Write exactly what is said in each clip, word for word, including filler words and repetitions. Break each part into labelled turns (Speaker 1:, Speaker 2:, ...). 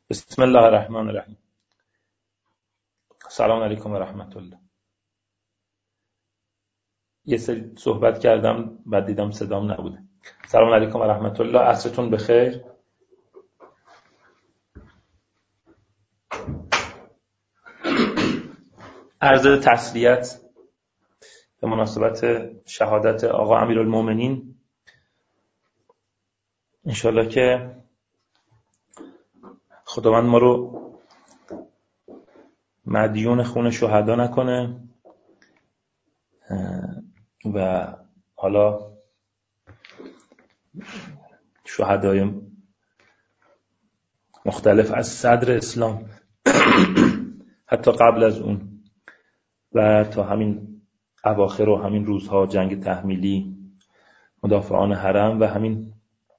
Speaker 1: بسم الله الرحمن الرحیم. سلام علیکم و رحمت الله. یه سری صحبت کردم بعد دیدم صدام نبوده. سلام علیکم و رحمت الله. عصرتون بخیر. عرض تسلیت به مناسبت شهادت آقا امیرالمومنین. انشالله که خداوند ما رو مدیون خون شهدا نکنه و حالا شهدای مختلف از صدر اسلام حتی قبل از اون و تا همین اواخر و همین روزها جنگ تحمیلی، مدافعان حرم و همین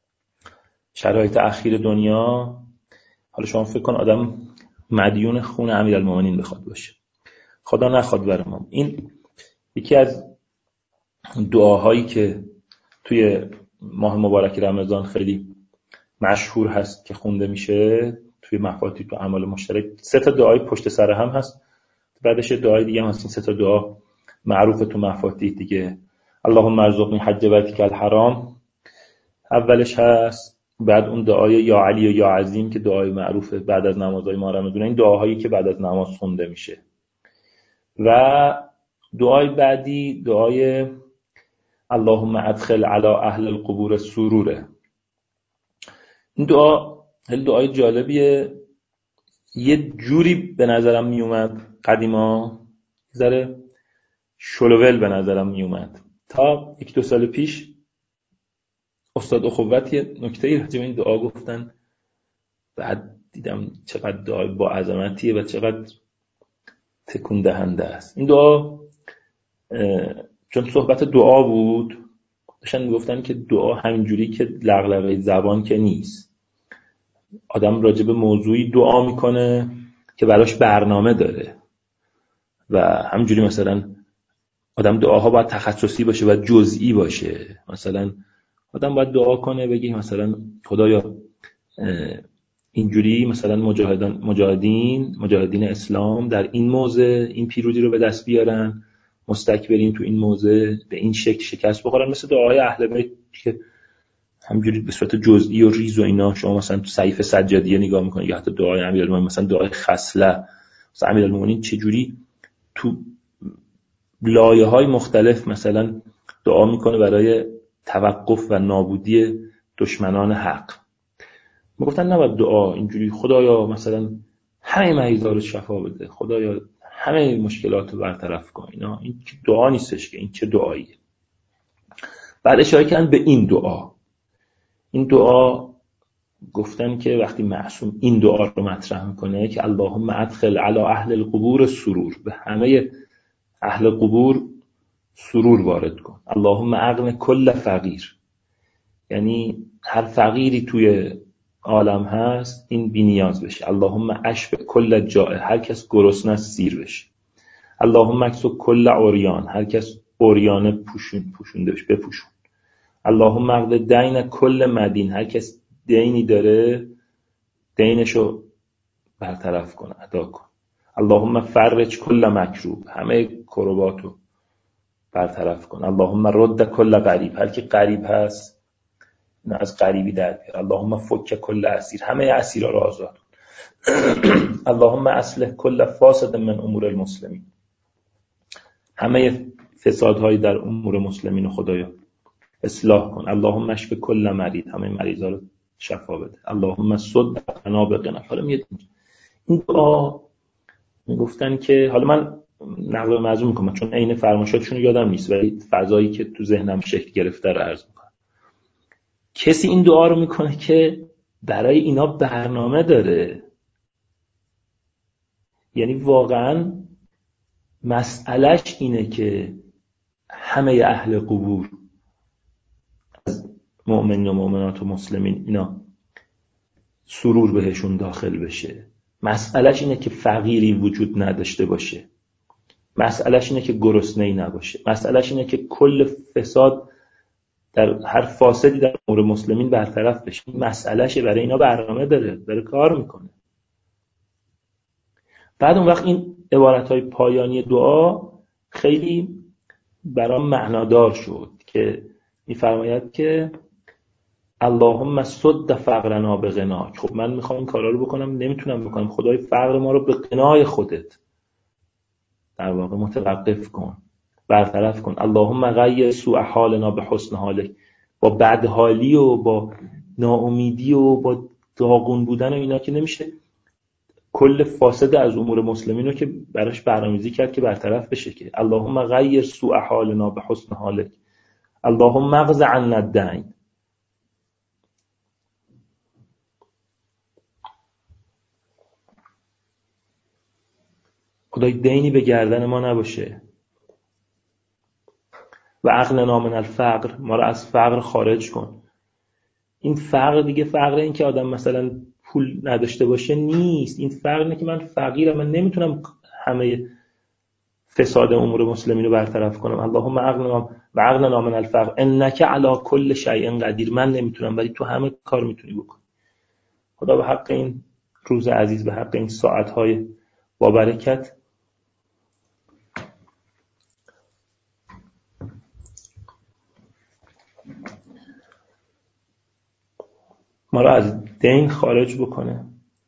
Speaker 1: شرایط اخیر دنیا. حالا شما فکر کن آدم مدیون خون امیرالمومنین بخواد باشه، خدا نخواد برای ما. این یکی از دعاهایی که توی ماه مبارک رمضان خیلی مشهور هست که خونده میشه توی مفاتیح تو اعمال مشترک. سه تا دعای پشت سر هم هست، بعدش دعای دیگه هم هست. این سه تا دعا معروفه تو مفاتیح دیگه. اللهم ارزقنی حج بیتک الحرام اولش هست، بعد اون دعای یا علی و یا عظیم که دعای معروفه بعد از نمازهای ماه رمضان. این دعاهایی که بعد از نماز خونده میشه. و دعای بعدی دعای اللهم ادخل علی اهل القبور سروره. این دعا خیلی دعای جالبیه. یه جوری به نظرم میومد قدیما، ذره شلوول به نظرم میومد تا یک دو سال پیش استاد اخوت یه نکته‌ای راجع به این دعا گفتن، بعد دیدم چقدر دعای با عظمتیه و چقدر تکون دهنده است. این دعا چون صحبت دعا بود داشتن میگفتن که دعا همینجوری که لغلغه زبان که نیست. آدم راجع به موضوعی دعا میکنه که براش برنامه داره و همینجوری مثلا آدم دعاها باید تخصصی باشه و جزئی باشه. مثلا آدم باید دعا کنه بگی مثلا خدایا اینجوری مثلا مجاهدان مجاهدین مجاهدین اسلام در این موضع این پیروزی رو به دست بیارن، مستکبرین تو این موضع به این شکل شکست بخورن. مثل دعاهای اهل بیت که همینجوری به صورت جزئی و ریز و اینا. شما مثلا تو صحیفه سجادیه نگاه میکنید یا حتی دعای امیرالمومنین، مثلا دعای خصله، مثلا امیرالمومنین چه جوری تو لایه‌های مختلف مثلا دعا میکنه برای توقف و نابودی دشمنان حق. میگفتن نباید دعا اینجوری خدایا مثلا همه مریضا رو شفا بده، خدایا همه مشکلات رو برطرف کن. اینا این دعا نیستش که این چه دعاییه. بعد اشاره کردن به این دعا. این دعا گفتن که وقتی معصوم این دعا رو مطرح میکنه که اللهم ادخل علی اهل القبور سرور، به همه اهل قبور سرور وارد کن. اللهم اغن کل فقیر، یعنی هر فقیری توی عالم هست این بی نیاز بشه. اللهم اشف کل جائع، هر کس گرسنه است سیر بشه. اللهم اکسو کل عریان، هر کس عریانه پوشون پوشونده بشه بپوشون. اللهم اقض دین کل مدین، هر کس دینی داره دینشو برطرف کن، ادا کن. اللهم فرج کل مکروب، همه کرباتو برطرف کن. اللهم رد کل غریب، هر کی غریب هست نه از غریبی در بیار. اللهم فک کل اسیر، همه اسیرا رو آزاد کن. اللهم اصلح کل فاسد من امور المسلمین، همه فسادهای در امور مسلمین خدایا اصلاح کن. اللهم اشف کل مریض، همه مریضا رو شفا بده. اللهم صد قنابقنا. حالا میاد این دعا میگفتن که حالا من نقل معزوم میکنم چون عین فرمایشاتشون رو یادم نیست ولی فضایی که تو ذهنم شکل گرفته رو عرض میکنم. کسی این دعا رو میکنه که برای اینا برنامه داره، یعنی واقعا مسئلهش اینه که همه اهل قبور از مؤمنین و مؤمنات و مسلمین اینا سرور بهشون داخل بشه. مسئلهش اینه که فقیری وجود نداشته باشه. مسئلهش اینه که گرسنه‌ای نباشه. مسئلهش اینه که کل فساد در هر فاسدی در امور مسلمین برطرف بشه. این مسئلهش برای اینا برنامه داره، داره کار میکنه. بعد اون وقت این عبارت‌های پایانی دعا خیلی برام معنادار شد که می‌فرماید که اللهم سد فقرنا بغناک. خب من میخوام این کارا رو بکنم، نمیتونم بکنم، خدای فقر ما رو به غنای خودت در واقع متوقف کن، برطرف کن. اللهم غیر سوء حالنا به حسن حالک. با بدحالی و با ناامیدی و با داغون بودن و اینا که نمیشه کل فاسد از امور مسلمین رو که براش برنامه‌ریزی کرد که برطرف بشه. که اللهم غیر سوء حالنا به حسن حالک، اللهم اقض عنا الدین. خدای دینی به گردن ما نباشه. و اغننا من الفقر، ما رو از فقر خارج کن. این فقر دیگه فقر این که آدم مثلا پول نداشته باشه نیست. این فقر اینه که من فقیرم، من نمیتونم همه فساد امور مسلمین رو برطرف کنم. اللهم اغننا و اغننا من الفقر انک علی کل شیء قدیر. من نمیتونم ولی تو همه کار میتونی بکنی. خدا به حق این روز عزیز، به حق این ساعت‌های با برکت ما رو از دین خارج بکنه.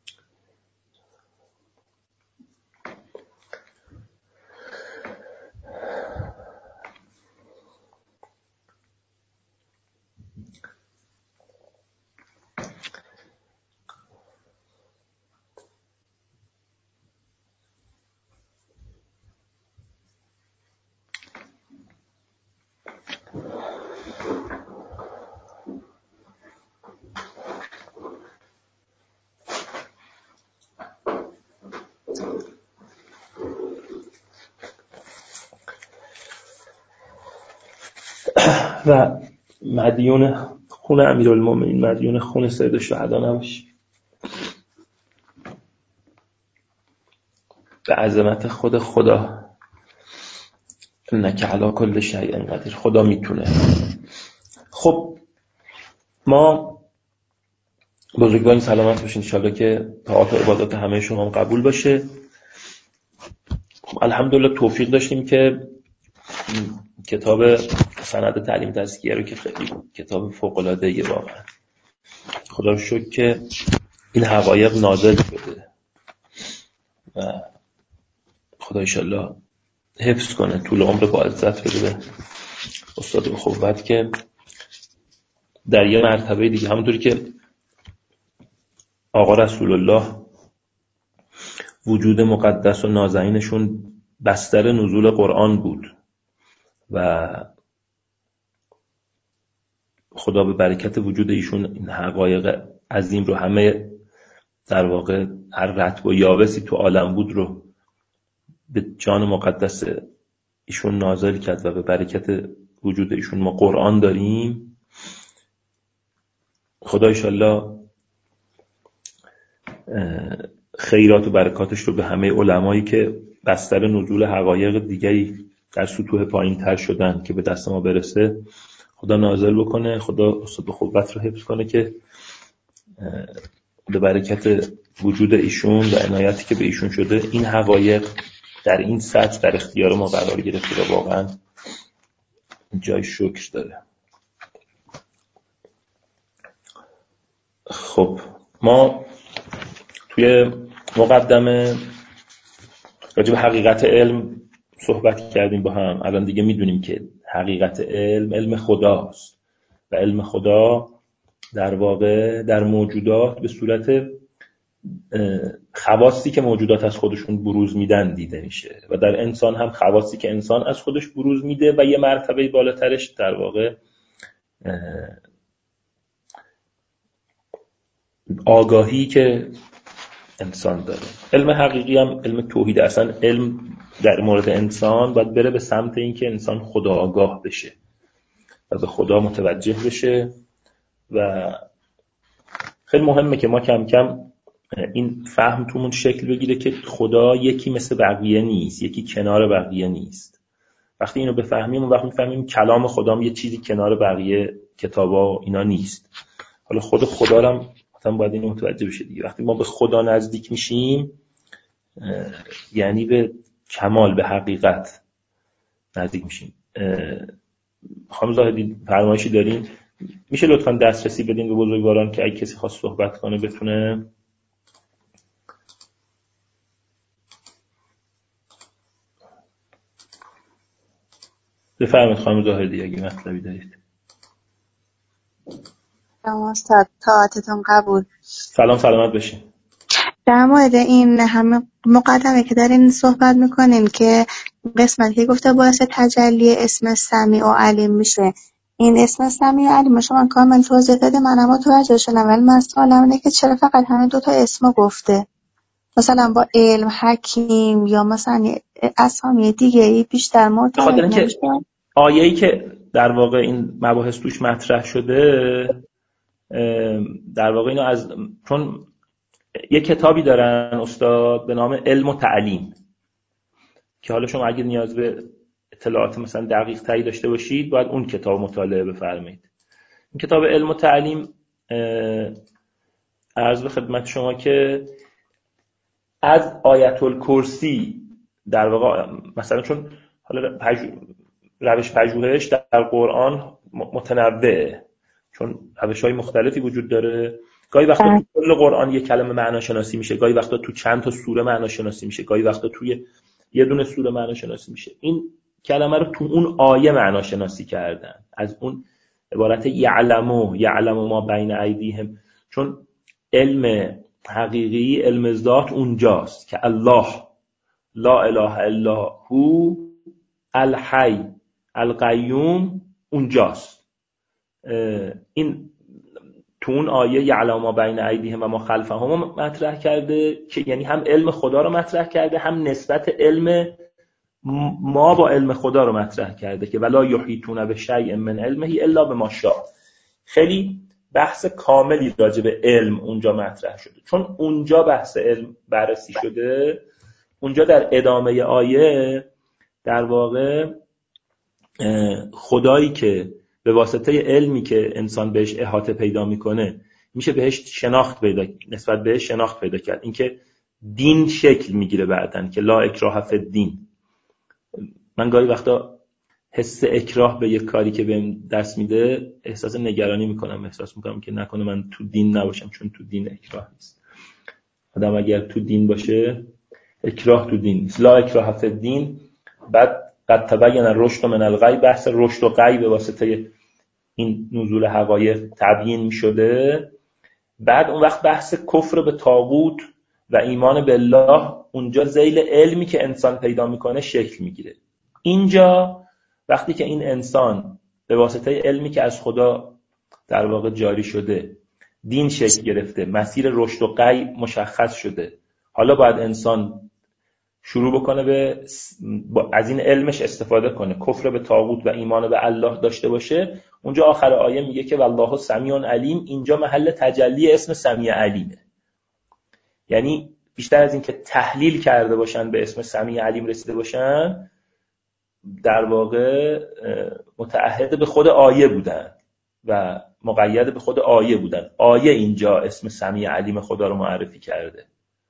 Speaker 1: و مدیون خون امیرالمومنین، مدیون خون سید الشهدا نباشی. به عظمت خود خدا، انک علی کل شیء قدیر، خدا میتونه. خب ما بزرگواران سلامت باشین، انشالله که طاعات و عبادات همه شما هم قبول باشه. الحمدلله توفیق داشتیم که کتاب سند تعلیم تزکیه رو که خیلی کتاب فوق‌العاده‌ایه واقعا، خدا رو شکر که این حقایق نازل شده و خدا انشالله حفظ کنه، طول عمر با عزت بده به استاد اخوت که در یه مرتبه دیگه همونطوری که آقا رسول الله وجود مقدس و نازنینشون بستر نزول قرآن بود و خدا به برکت وجود ایشون این حقایق عظیم رو همه در واقع هر رطب و یابسی تو عالم بود رو به جان مقدس ایشون نازل کرد و به برکت وجود ایشون ما قرآن داریم. خدا انشالله خیرات و برکاتش رو به همه علمایی که بستر نزول حقایق دیگری در سطوح پایین تر شدن که به دست ما برسه خدا نازل بکنه. خدا استاد اخوت رو حفظ کنه که به برکت وجود ایشون و عنایتی که به ایشون شده این حقایق در این سطح در اختیار ما قرار گرفته و واقعا جای شکر داره. خب ما توی مقدمه راجع به حقیقت علم صحبت کردیم با هم. الان دیگه میدونیم که حقیقت علم علم خداست و علم خدا در واقع در موجودات به صورت خواصی که موجودات از خودشون بروز میدن دیده میشه و در انسان هم خواصی که انسان از خودش بروز میده و یه مرتبه بالاترش در واقع آگاهی که انسان داره. علم حقیقی هم علم توحید. اصلا علم در مورد انسان باید بره به سمت این که انسان خدا آگاه بشه و به خدا متوجه بشه و خیلی مهمه که ما کم کم این فهم تومون شکل بگیره که خدا یکی مثل بقیه نیست، یکی کنار بقیه نیست. وقتی اینو بفهمیم اون وقت میفهمیم کلام خدا هم یه چیزی کنار بقیه کتابا اینا نیست. حالا خود خدا هم مثلا باید اینو متوجه بشه دیگه. وقتی ما به خدا نزدیک میشیم یعنی به کمال، به حقیقت نزدیک میشیم. خانم زاهدی فرمایشی دارین؟ میشه لطفاً دسترسی بدین به بزرگواران که اگه کسی خواست صحبت کنه بتونه. بفرمایید خانم زاهدی اگه مطلبی دارید.
Speaker 2: سلام استاد، طاعتتون قبول.
Speaker 1: سلام، سلامت باشین.
Speaker 2: در مورد این همه مقدمه که دارین صحبت میکنین که قسمتی که گفته باعث تجلی اسم سمیع و علیم میشه، این اسم سمیع و علیم شما کامل توضیح داده، منم متوجه شدم، ولی من سوالم اینه که چرا فقط همین دوتا اسم گفته؟ مثلا با علم، حکیم یا مثلا اسامی دیگه ای بیشتر مرتبط نمیشه؟
Speaker 1: آیه‌ای که در واقع این مباحث توش مطرح شده در واقع اینو از چون یه کتابی دارن استاد به نام علم و تعلیم که حالا شما اگه نیاز به اطلاعات مثلا دقیق تری داشته باشید باید اون کتاب مطالعه بفرمایید. این کتاب علم و تعلیم عرض به خدمت شما که از آیت الکرسی در واقع مثلا چون حالا روش پژوهش در قرآن متنوعه، چون روش‌های مختلفی وجود داره. گاهی وقتا تو کل قرآن یک کلمه معنا شناسی میشه، گاهی وقتا تو چند تا سوره معنا شناسی میشه، گاهی وقتا توی یه دونه سوره معنا شناسی میشه. این کلمه رو تو اون آیه معنا شناسی کردن، از اون عبارت یعلمو یعلمو ما بین ایدیهم، چون علم حقیقی، علم ذات اونجاست که الله لا اله الا هو الحی القیوم اونجاست. این تو اون آیه یعلم ما بین ایدیهم و ما خلفهم مطرح کرده که یعنی هم علم خدا رو مطرح کرده، هم نسبت علم ما با علم خدا رو مطرح کرده که ولا یحیطون بشیء من علمه الا بما شاء. خیلی بحث کاملی راجع به علم اونجا مطرح شده. چون اونجا بحث علم بررسی شده، اونجا در ادامه آیه در واقع خدایی که به واسطه علمی که انسان بهش احاطه پیدا میکنه میشه بهش شناخت پیدا، نسبت بهش شناخت پیدا کرد. اینکه دین شکل میگیره بعدن که لا اکراه فی الدین. من گاهی وقتا حس اکراه به یک کاری که بهم دست میده احساس نگرانی میکنم، احساس میکنم که نکنه من تو دین نباشم، چون تو دین اکراه نیست. آدم اگر تو دین باشه اکراه تو دین نیست. لا اکراه فی الدین. بعد قد تبین الرشد من الغی، بحث رشد و غی به واسطه این نزول حقایق تبیین میشده. بعد اون وقت بحث کفر به طاغوت و ایمان بالله اونجا ذیل علمی که انسان پیدا میکنه شکل میگیره. اینجا وقتی که این انسان به واسطه علمی که از خدا در واقع جاری شده دین شکل گرفته، مسیر رشد و غی مشخص شده، حالا باید انسان شروع بکنه به از این علمش استفاده کنه، کفر به طاغوت و ایمان به الله داشته باشه. اونجا آخر آیه میگه که والله سمیع علیم. اینجا محل تجلی اسم سمیع علیمه. یعنی بیشتر از این که تحلیل کرده باشن به اسم سمیع علیم رسیده باشن، در واقع متعهد به خود آیه بودن و مقید به خود آیه بودن. آیه اینجا اسم سمیع علیم خدا رو معرفی کرده.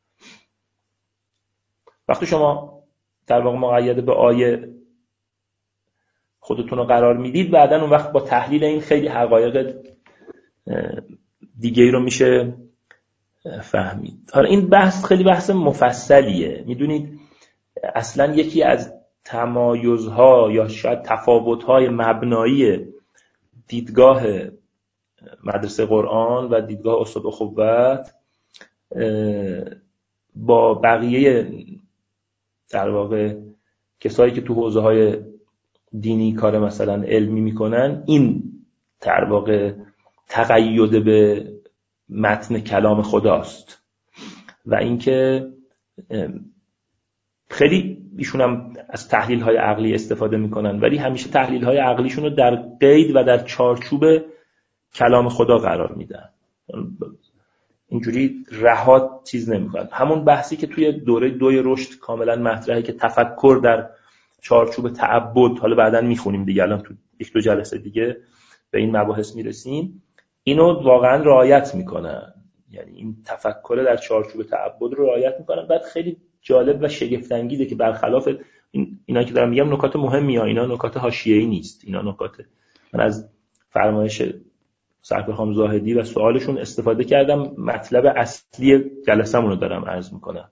Speaker 1: وقتی شما در واقع مقید به آیه خودتون رو قرار میدید، بعدن اون وقت با تحلیل این خیلی حقایق دیگه ای رو میشه فهمید. حالا این بحث خیلی بحث مفصلیه. میدونید اصلا یکی از تمایزها یا شاید تفاوت‌های مبنایی دیدگاه مدرسه قرآن و دیدگاه استاد اخوت با بقیه در واقع کسایی که تو حوزه‌های دینی کار مثلا علمی میکنن، این در واقع تقید به متن کلام خداست و اینکه خیلی ایشون هم از تحلیل‌های عقلی استفاده میکنن، ولی همیشه تحلیل‌های عقلیشون رو در قید و در چارچوب کلام خدا قرار میدن، اینجوری رها چیز نمیکنن. همون بحثی که توی دوره دوی رشد کاملا مطرحه که تفکر در چارچوب تعبد، حالا بعداً میخونیم دیگه، الان تو یک دو جلسه دیگه به این مباحث میرسیم، اینو واقعا رعایت میکنن. یعنی این تفکر در چارچوب تعبد رو رعایت میکنن. بعد خیلی جالب و شگفت انگیزه که برخلاف این اینا که دارم میگم نکات مهمی ها، اینا نکات حاشیه‌ای نیست، اینا نکات من از فرمایش سرکار خانم زاهدی و سوالشون استفاده کردم، مطلب اصلی جلسه‌مون رو دارم عرض میکنم.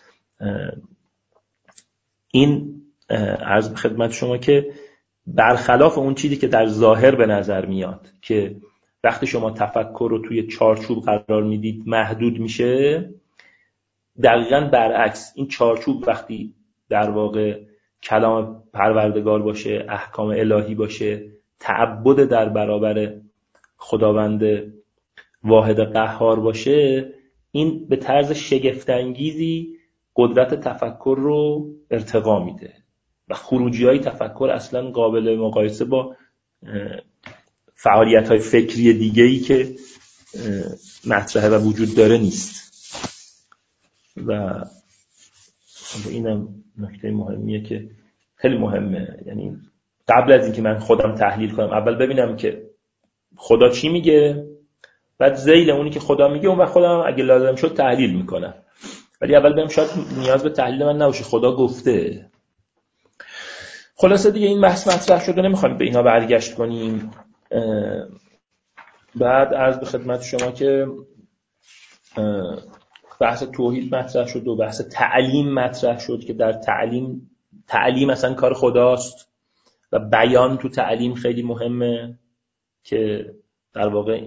Speaker 1: این عرض به خدمت شما که برخلاف اون چیزی که در ظاهر به نظر میاد که وقتی شما تفکر رو توی چارچوب قرار میدید محدود میشه، دقیقاً برعکس، این چارچوب وقتی در واقع کلام پروردگار باشه، احکام الهی باشه، تعبد در برابر خداوند واحد قهار باشه، این به طرز شگفت انگیزی قدرت تفکر رو ارتقا میده و خروجی‌های تفکر اصلاً قابل مقایسه با فعالیت‌های فکری دیگه‌ای که مطرحه و وجود داره نیست. و اینم نکته مهمیه که خیلی مهمه، یعنی قبل از اینکه من خودم تحلیل کنم اول ببینم که خدا چی میگه، بعد ذیل اونی که خدا میگه اون وقت خودم اگه لازم شد تحلیل میکنم، ولی اول بهم شاید نیاز به تحلیل من نباشه، خدا گفته. خلاصه دیگه این بحث مطرح شده، نمیخوایم به اینا برگشت کنیم. بعد عرض به خدمت شما که بحث توحید مطرح شد و بحث تعلیم مطرح شد که در تعلیم تعلیم اصلا کار خداست و بیان تو تعلیم خیلی مهمه، که در واقع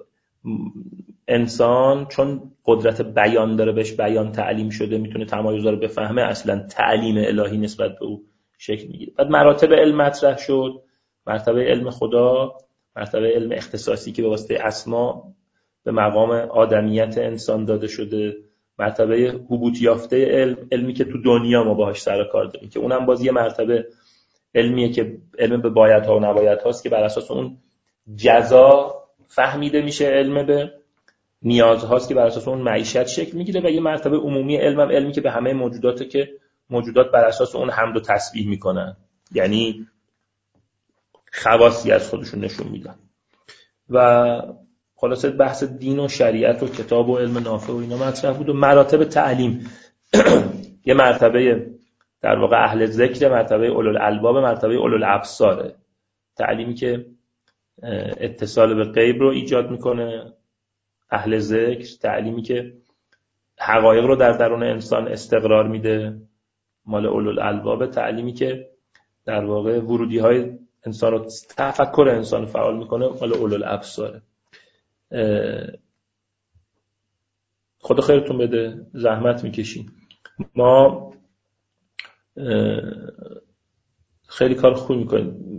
Speaker 1: انسان چون قدرت بیان داره بهش بیان تعلیم شده، میتونه تمایزا رو بفهمه، اصلا تعلیم الهی نسبت به او شکل میگیره. بعد مراتب علم مطرح شد، مرتبه علم خدا، مرتبه علم اختصاصی که به واسطه اسما به مقام آدمیت انسان داده شده، مرتبه حبوط یافته علم، علمی که تو دنیا ما باهاش سر کار داریم که اونم باز یه مرتبه علمیه که علم به بایدها و نبایدهاست که بر اساس اون جزا فهمیده میشه، علم به نیازهاست که بر اساس اون معیشت شکل میگیره، و یه مرتبه عمومی علم هم علمی که به همه موجوداته که موجودات بر اساس اون حمد و تسبیح میکنن، یعنی خواصی از خودشون نشون میدن. و خلاصه بحث دین و شریعت و کتاب و علم نافع و اینا مطرح بود. و مراتب تعلیم یه مرتبه در واقع اهل ذکر، مرتبه اولوالالباب، مرتبه اولوالابصار، تعلیمی که اتصال به غیب رو ایجاد میکنه، اهل ذکر، تعلیمی که حقایق رو در درون انسان استقرار میده، مال اولوالالباب، تعلیمی که در واقع ورودی های انسان رو، تفکر انسان رو فعال میکنه، مال اولوالابصار. خدا خیرتون بده، زحمت میکشین. ما خیلی کار خوب میکنیم.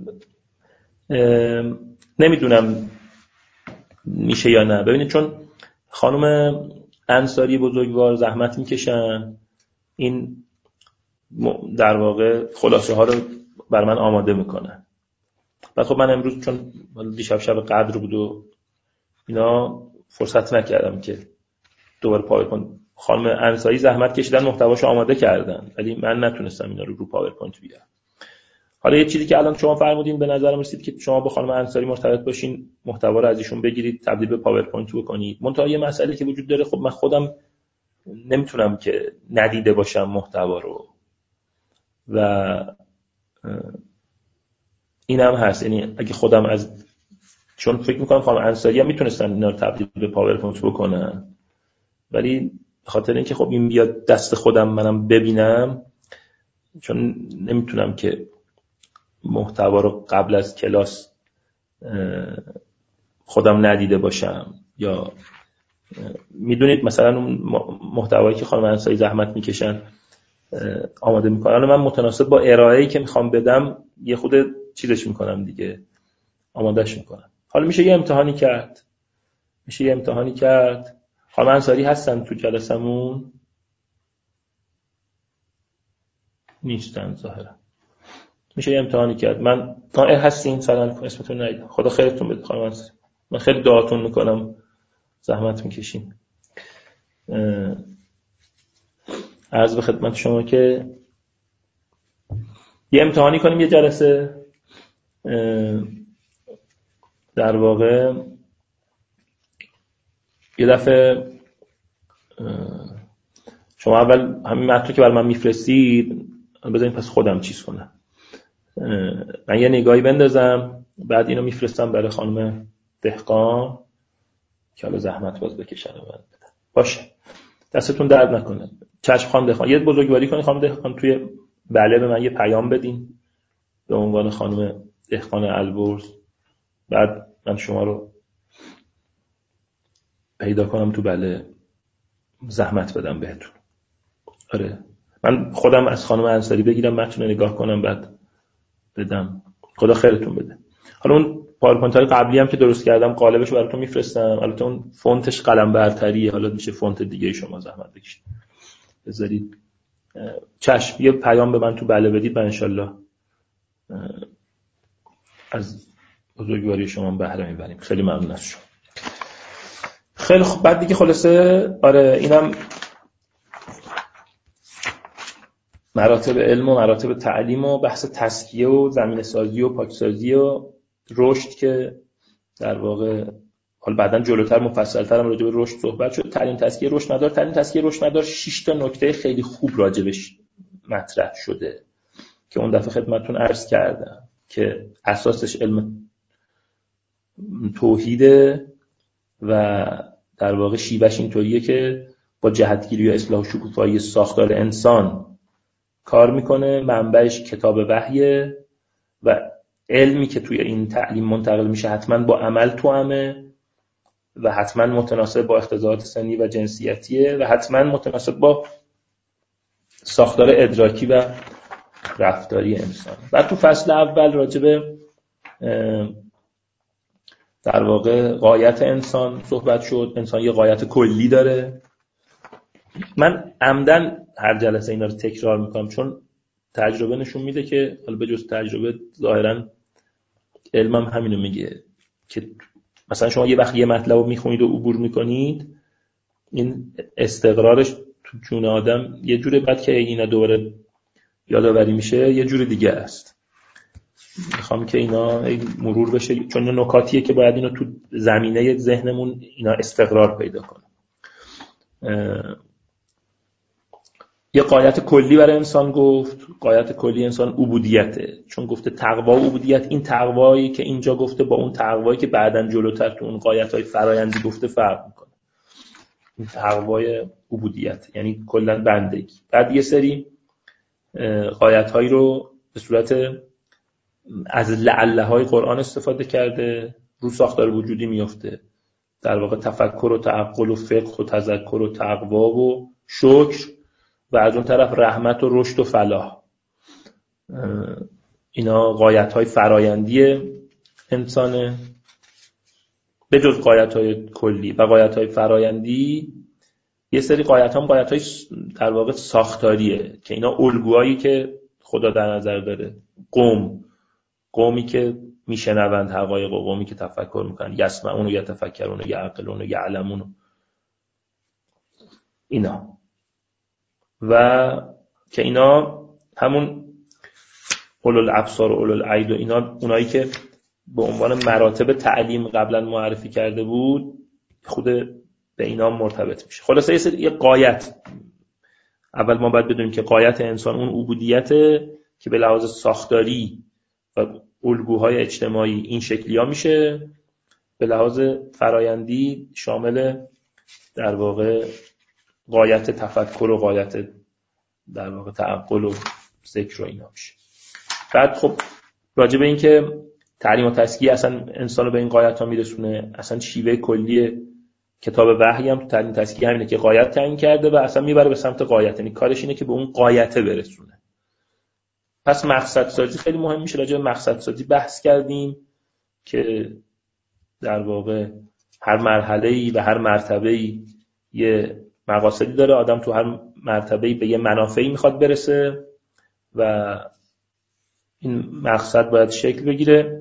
Speaker 1: نمیدونم میشه یا نه. ببینید چون خانم انصاری بزرگوار زحمت میکشن، این در واقع خلاصه ها رو بر من آماده میکنن. بعد خب من امروز چون دیشب شب قدر بود و اینا فرصت نکردم که دوباره پاورپوینت. خانم انصاری زحمت کشیدن، محتواشو آماده کردن، ولی من نتونستم اینا رو رو پاورپوینت بیارم. حالا یه چیزی که الان شما فرمودین به نظرم رسید که شما با خانم انصاری مرتبط باشین، محتوا رو از ایشون بگیرید، تبدیل به پاورپوینت بکنید. منتها یه مسئله که وجود داره، خب من خودم نمیتونم که ندیده باشم محتوا رو، و اینم هست. یعنی اگه خودم از چون فکر میکنم خانم انصاری هم میتونستن اینا رو تبدیل به پاورپوینت بکنن، ولی به خاطر اینکه خب این بیاد دست خودم منم ببینم، چون نمیتونم که محتوا رو قبل از کلاس خودم ندیده باشم، یا میدونید مثلا اون محتوایی که خانم انصاری زحمت میکشن آماده میکنن، من متناسب با ارائه‌ای که میخوام بدم یه خود چیزش میکنم دیگه، آمادهش میکنم. حالا میشه یه امتحانی کرد، میشه یه امتحانی کرد. خانم انصاری هستن تو جلسمون؟ نیستن ظاهرا. میشه یه امتحانی کرد. من آه هستین، سلام علیکم، اسمتون ندیدم. خدا خیرتون بده خانم انصاری، من خیلی دعاتون میکنم، زحمت میکشین. عرض به خدمت شما که یه امتحانی کنیم، یه جلسه در واقع یه دفعه شما اول همین متن که برای من میفرستید بذارین پس خودم چیز کنم، من یه نگاهی بندازم، بعد اینو میفرستم برای خانم دهقان که حالا زحمت باز بکشن و من بدم. باشه، دستتون درد نکنه. چشم خانم دهقان، یه بزرگواری کنید خانم دهقان، توی بله به من یه پیام بدین به عنوان خانم دهقان البرز، بعد من شما رو پیدا کنم تو بله زحمت بدم بهتون. آره من خودم از خانم انصاری بگیرم متن رو نگاه کنم بعد بدم. خدا خیرتون بده. حالا اون پاورپوینت های قبلی هم که درست کردم قالبش براتون میفرستم، البته اون فونتش قلم برتریه، حالا میشه فونت دیگه شما زحمت بکشید بذارید. چشم یه پیام به من تو بله بدید، من انشالله از بزرگواری شما بهره میبریم. خیلی ممنون از شما. خیلی خوب، بعد دیگه خلاصه آره اینم مراتب علم و مراتب تعلیم و بحث تزکیه و زمینه سازی و پاکسازی و رشد که در واقع حالا بعداً جلوتر مفصل‌تر هم راجع به رشد صحبت شد. تعلیم تزکیه رشد مدار، تعلیم تزکیه رشد مدار شش تا نکته خیلی خوب راجبش مطرح شده که اون دفعه خدمتتون عرض کردم که اساسش علم توحیده و در واقع شیوهش اینطوریه که با جهتگیری و اصلاح و شکوفایی ساختار انسان کار میکنه، منبعش کتاب وحیه و علمی که توی این تعلیم منتقل میشه حتما با عمل توامه و حتما متناسب با اختزالات سنی و جنسیتیه و حتما متناسب با ساختار ادراکی و رفتاری انسان. بعد تو فصل اول راجع به در واقع غایت انسان صحبت شد. انسان یه غایت کلی داره. من عمدن هر جلسه اینا رو تکرار میکنم چون تجربه نشون میده که حالا به جز تجربه ظاهرا علمم همینو میگه که مثلا شما یه وقت یه مطلب رو میخونید و عبور میکنید، این استقرارش تو جون آدم یه جوره، بعد که اینا دوباره یادآوری میشه یه جور دیگه است. میخوام که اینا مرور بشه چون اینا نکاتیه که باید اینو تو زمینه ذهنمون اینا استقرار پیدا کنه. یه غایت کلی برای انسان گفت. غایت کلی انسان عبودیته، چون گفته تقوا و عبودیت. این تقوایی که اینجا گفته با اون تقوایی که بعداً جلوتر تو اون غایت‌های فرایندی گفته فرق میکنه. این تقوای عبودیت یعنی کلاً بندگی. بعد یه سری غایت‌هایی رو به صورت از لعله‌های قرآن استفاده کرده، رو ساختار وجودی میفته. در واقع تفکر و تعقل و فقه و تذکر و تقوا و شکر و از اون طرف رحمت و رشد و فلاح. اینا غایت‌های فرایندی انسانه. به جز غایت‌های کلی و غایت‌های فرایندی یه سری غایت‌ها هم غایت‌های در واقع ساختاریه که اینا الگوهایی که خدا در نظر داره. قوم قومی که میشنوند حقایق و قومی که تفکر میکنن، یسمعون و یتفکرون و یعقلون و یعلمون، اینا و که اینا همون اولو الابصار و اولو العید و اینا اونایی که به عنوان مراتب تعلیم قبلا معرفی کرده بود خود به اینا مرتبط میشه. خلاصه یه سری یه غایت. اول ما باید بدونیم که غایت انسان اون عبودیته که به لحاظ ساختاری و الگوهای اجتماعی این شکلی ها میشه. به لحاظ فرایندی شامل در واقع غایت تفکر و غایت در واقع تعقل و ذکر و اینا میشه. بعد خب راجع به این که تعلیم و تزکیه اصلا انسان رو به این غایت ها میرسونه، اصلا شیوه کلی کتاب وحی هم تو تعلیم تزکیه همینه که غایت تعیین کرده و اصلا میبره به سمت غایت، یعنی کارش اینه که به اون غایت برسونه. پس مقصد سازی خیلی مهم میشه. راجع به مقصد سازی بحث کردیم که در واقع هر مرحله‌ای و هر مرتبه‌ای یه مقاصدی داره. آدم تو هر مرتبه‌ای به یه منافعی میخواد برسه و این مقصد باید شکل بگیره.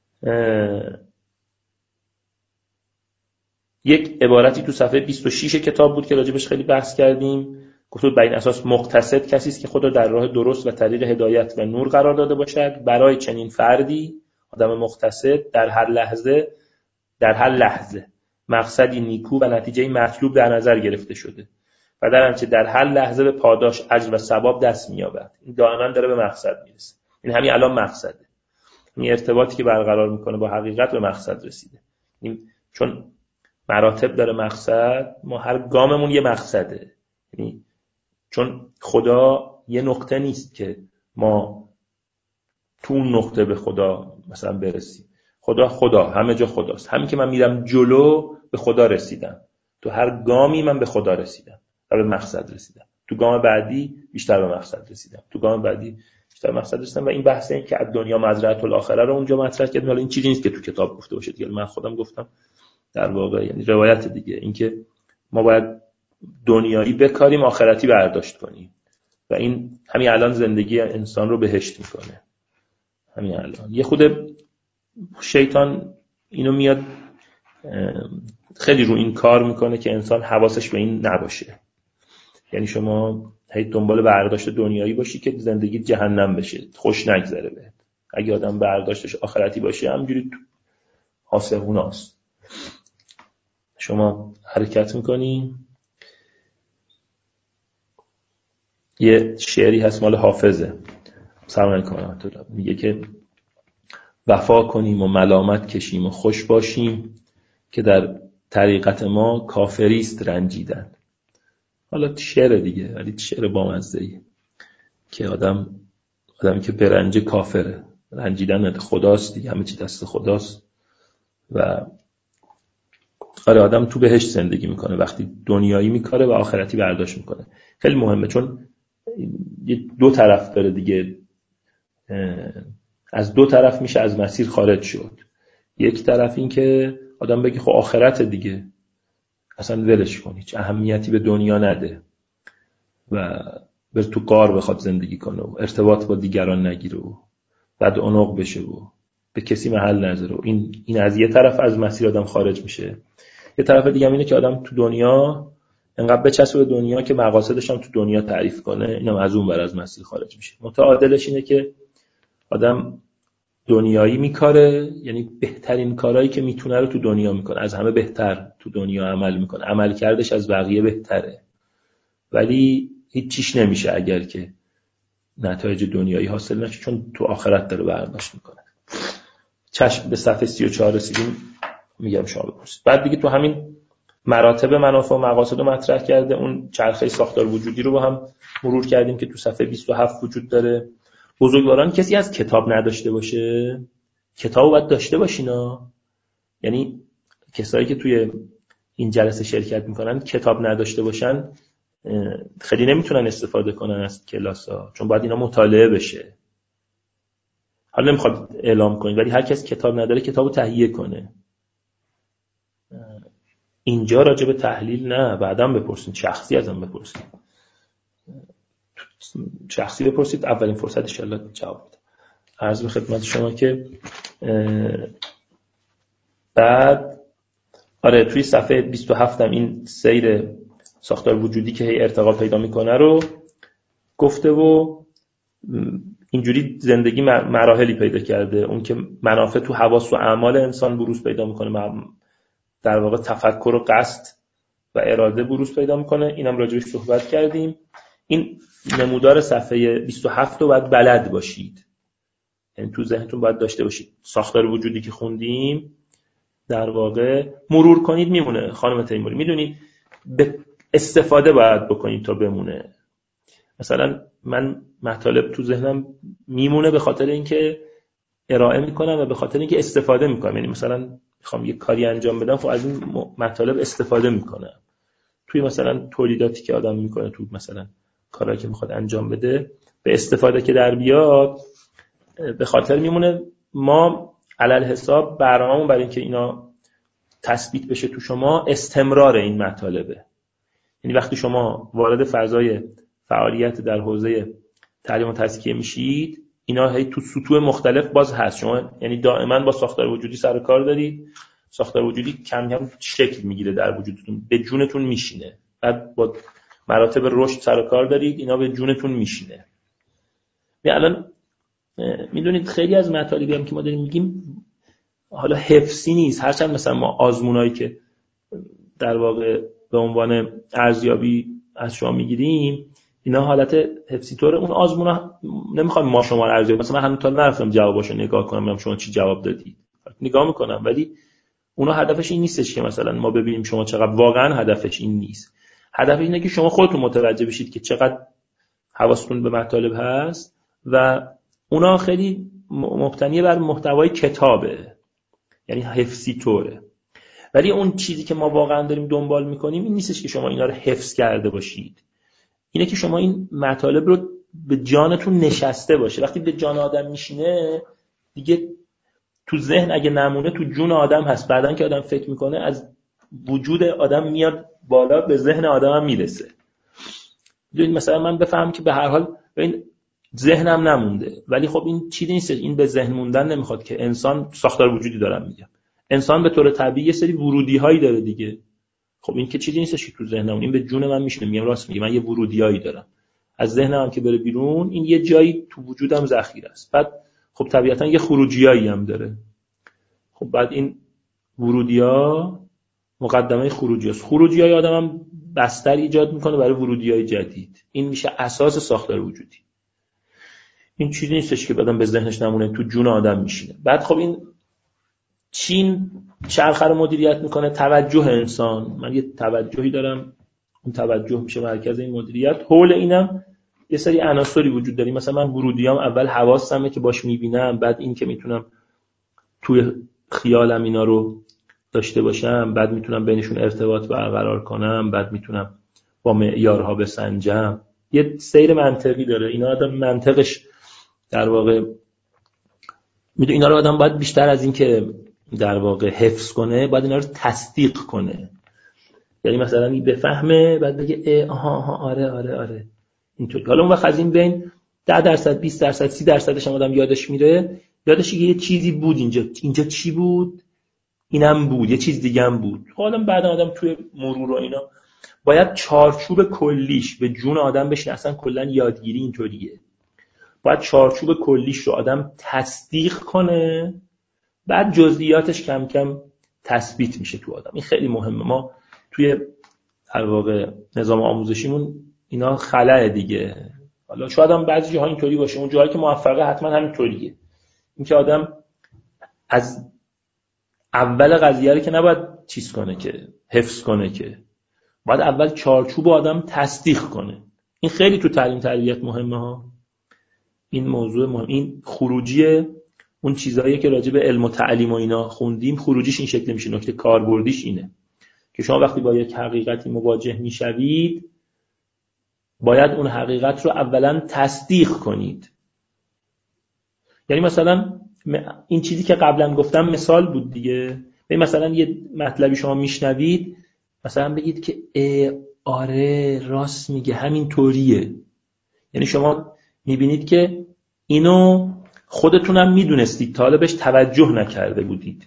Speaker 1: یک عبارتی تو صفحه بیست و شش کتاب بود که راجبش خیلی بحث کردیم. گفت بر این اساس مقتصد کسی است که خود را در راه درست و طریق هدایت و نور قرار داده باشد. برای چنین فردی، آدم مقتصد، در هر لحظه در هر لحظه مقصدی نیکو و نتیجه مطلوب در نظر گرفته شده. و در آنچه در هر لحظه به پاداش، اجر و ثواب دست می‌یابد. این دائما داره به مقصد میرسه. این همین الان مقصده. این ارتباطی که برقرار میکنه با حقیقت به مقصد رسیده. این چون مراتب داره مقصد، ما هر گاممون یه مقصده. یعنی چون خدا یه نقطه نیست که ما تو اون نقطه به خدا مثلا برسیم. خدا خدا همه جا خداست. همین که من میرم جلو به خدا رسیدم. تو هر گامی من به خدا رسیدم و به مقصد رسیدم. تو گام بعدی بیشتر به مقصد رسیدم. تو گام بعدی بیشتر به مقصد رسیدم. و این بحث این که از دنیا مزرعه الاخره رو اونجا مطرح کردیم. حالا این چیزی نیست که تو کتاب گفته باشه دیگه، من خودم گفتم در واقع، یعنی روایت دیگه، این که ما باید دنیایی بکاریم آخرتی برداشت کنیم و این همین الان زندگی انسان رو بهشت میکنه. همین الان یه خود شیطان اینو میاد خیلی رو این کار میکنه که انسان حواسش به این نباشه. یعنی شما هی دنبال برداشت دنیایی باشی که زندگی جهنم بشه، خوش نگذره بهت. اگه آدم برداشتش آخرتی باشه همینجوری آسموناست. شما حرکت میکنی. یه شعری هست مال حافظه، سلام علیکم، میگه که وفا کنیم و ملامت کشیم و خوش باشیم که در طریقت ما کافریست رنجیدن. حالا شعر دیگه، ولی شعر بامزه‌ایه که آدم آدمی که برنج کافره، رنجیدن خداست دیگه، همه چی دست خداست. و آره آدم تو بهشت زندگی میکنه وقتی دنیایی میکاره و آخرتی برداشت میکنه. خیلی مهمه چون دو طرف داره دیگه، از دو طرف میشه از مسیر خارج شد. یک طرف این که آدم بگه خب آخرت دیگه، اصلا ولش کن، هیچ اهمیتی به دنیا نده و بر تو قار بخواد زندگی کنه و ارتباط با دیگران نگیره و بعد عنق بشه و به کسی محل نذاره. این این از یه طرف از مسیر آدم خارج میشه. یه طرف دیگه هم اینه که آدم تو دنیا انقدر بچسبه به دنیا که مقاصدش هم تو دنیا تعریف کنه، اینم از اون ور از مسیر خارج میشه. متعادلش اینه که آدم دنیایی میکاره، یعنی بهترین کارهایی که میتونه رو تو دنیا میکنه، از همه بهتر تو دنیا عمل میکنه، عمل کردش از بقیه بهتره، ولی هیچ چیش نمیشه اگر که نتایج دنیایی حاصل نشه، چون تو آخرت داره برداشت میکنه. چشم به صفحه سی و چهار رسیدیم، میگم شما بپرسید. بعد دیگه تو همین مراتب منافع و مقاصد رو مطرح کرده، اون چرخه ساختار وجودی رو با هم مرور کردیم که تو صفحه بیست و هفت وجود داره. بزرگواران کسی از کتاب نداشته باشه؟ کتابو باید داشته باشینا. یعنی کسایی که توی این جلسه شرکت میکنن کتاب نداشته باشن خیلی نمیتونن استفاده کنن از کلاس‌ها، چون باید اینا مطالعه بشه. حالا نمیخواد اعلام کنید، ولی هر کس کتاب نداره کتابو تهیه کنه. اینجا راجع به تحلیل نه، بعداً بپرسید، شخصی ازم بپرسید، شخصی بپرسید، اولین فرصت ان شاء الله جواب بدم. عرض به خدمت شما که بعد آره توی صفحه بیست و هفت هم این سیر ساختار وجودی که هی ارتقا پیدا میکنه رو گفته و اینجوری زندگی مراحلی پیدا کرده. اون که منافع تو حواس و اعمال انسان بروز پیدا میکنه، در واقع تفکر و قصد و اراده بروز پیدا میکنه، اینم راجعش صحبت کردیم. این نمودار صفحه بیست و هفت رو باید بلد باشید، یعنی تو ذهنتون باید داشته باشید. ساختار وجودی که خوندیم در واقع مرور کنید میمونه. خانم تیموری میدونید به استفاده باید بکنید تا بمونه. مثلا من مطالب تو ذهنم میمونه به خاطر اینکه ارائه میکنم و به خاطر اینکه استفاده میکنم. یعنی مثلا میخوام یه کاری انجام بدم، خب از این مطالب استفاده میکنم. توی مثلا تولیداتی که آدم میکنه، تو مثلا کارهایی که میخواد انجام بده، به استفاده که در بیاد به خاطر میمونه. ما علل حساب برنامه‌مون برای اینکه اینا تثبیت بشه تو شما استمرار این مطالبه. یعنی وقتی شما وارد فضای فعالیت در حوزه تعلیم و تزکیه میشید، اینا هی تو سطوح مختلف باز هست. شما یعنی دائما با ساختار وجودی سر کار دارید. ساختار وجودی کم کم شکل میگیره در وجودتون، به جونتون میشینه. بعد با مراتب رشد سر کار دارید، اینا به جونتون میشینه. یعنی الان میدونید خیلی از مطالبی هم که ما داریم میگیم حالا حفظی نیست، هرچند مثلا ما آزمونایی که در واقع به عنوان ارزیابی از شما میگیریم اینا حالت حفظی طوره. اون آزمونا نمیخوام ما شما رو ارزیابی، مثلا من هنوز تا نرفتم جواباشو نگاه کنم ببینم شما چی جواب دادید، نگاه میکنم، ولی اونا هدفش این نیستش که مثلا ما ببینیم شما چقدر، واقعا هدفش این نیست. هدف اینه که شما خودتون متوجه بشید که چقدر حواستون به مطالب هست و اونا خیلی مبتنی بر محتوای کتابه، یعنی حفظی طوره. ولی اون چیزی که ما واقعا داریم دنبال میکنیم این نیستش که شما اینا رو حفظ کرده باشید، اینه که شما این مطالب رو به جانتون نشسته باشه. وقتی به جان آدم میشینه دیگه تو ذهن اگه نمونه تو جون آدم هست، بعدن که آدم فکر میکنه از وجود آدم میاد بالا به ذهن آدم هم میرسه. ببین مثلا من بفهم که به هر حال ببین ذهنم نمونده، ولی خب این چیزی نیست، این به ذهن موندن نمیخواد که انسان ساختار وجودی دارم میگم، انسان به طور طبیعی یه سری ورودی هایی داره دیگه. خب این که چیزی نیستش که تو ذهنم، این به جون من میشینه، میگم راست میگم من یه ورودیایی دارم از ذهنم که بره بیرون، این یه جایی تو وجودم ذخیره است. بعد خب طبیعتا یه خروجیایی هم داره. خب بعد این ورودی‌ها مقدمه خروجیاست، خروجیای آدمم بستر ایجاد میکنه برای ورودیای جدید. این میشه اساس ساختار وجودی. این چیزی نیستش که بعدم به ذهنش نمونه، تو جون آدم میشینه. بعد خب این چین چرخه رو مدیریت میکنه توجه انسان. من یه توجهی دارم، اون توجه میشه مرکز این مدیریت. حول اینم یه سری عناصری وجود داره. مثلا من ورودیام اول حواسمه که باش میبینم، بعد این که میتونم توی خیالم اینا رو داشته باشم، بعد میتونم بینشون ارتباط برقرار کنم، بعد میتونم با معیارها بسنجم. یه سیر منطقی داره. اینا آدم منطقش در واقع میدونه اینا رو آدم باید بیشتر از این که در واقع حفظ کنه، باید اینا رو تصدیق کنه. یعنی مثلا این بفهمه بعد بگه اه آها آها آره آره آره اینطوری. حالا اون وقت از این بین ده درصد بیست درصد سی درصدش هم آدم یادش میره، یادش یه چیزی بود اینجا، اینجا چی بود، اینم بود، یه چیز دیگه هم بود. حالا بعد آدم توی مرور و اینا باید چارچوب کلیش به جون آدم بشینه. اصلا کلا یادگیری اینطوریه، باید چارچوب کلیش رو آدم تصدیق کنه، بعد جزئیاتش کم کم تثبیت میشه تو آدم. این خیلی مهمه. ما توی در واقع نظام آموزشیمون اینا خلأ دیگه. حالا شاید هم بعضی جاها اینطوری باشه، اون جایی که موفقه حتما همینطوریه. این که آدم از اول قضیه رو که نباید چیز کنه که حفظ کنه، که باید اول چارچوب آدم تصدیق کنه. این خیلی تو تعلیم تربیت مهمه ها. این موضوع مهم، این خروجی اون چیزایی که راجع به علم و تعلیم و اینا خوندیم، خروجیش این شکل میشه. نکته کاربردیش اینه که شما وقتی با یک حقیقتی مواجه میشوید باید اون حقیقت رو اولا تصدیق کنید. یعنی مثلا این چیزی که قبلا گفتم مثال بود دیگه. مثلا یه مطلبی شما میشنوید، مثلا بگید که آره راست میگه همین طوریه. یعنی شما میبینید که اینو خودتونم میدونستید تا حالا بهش توجه نکرده بودید.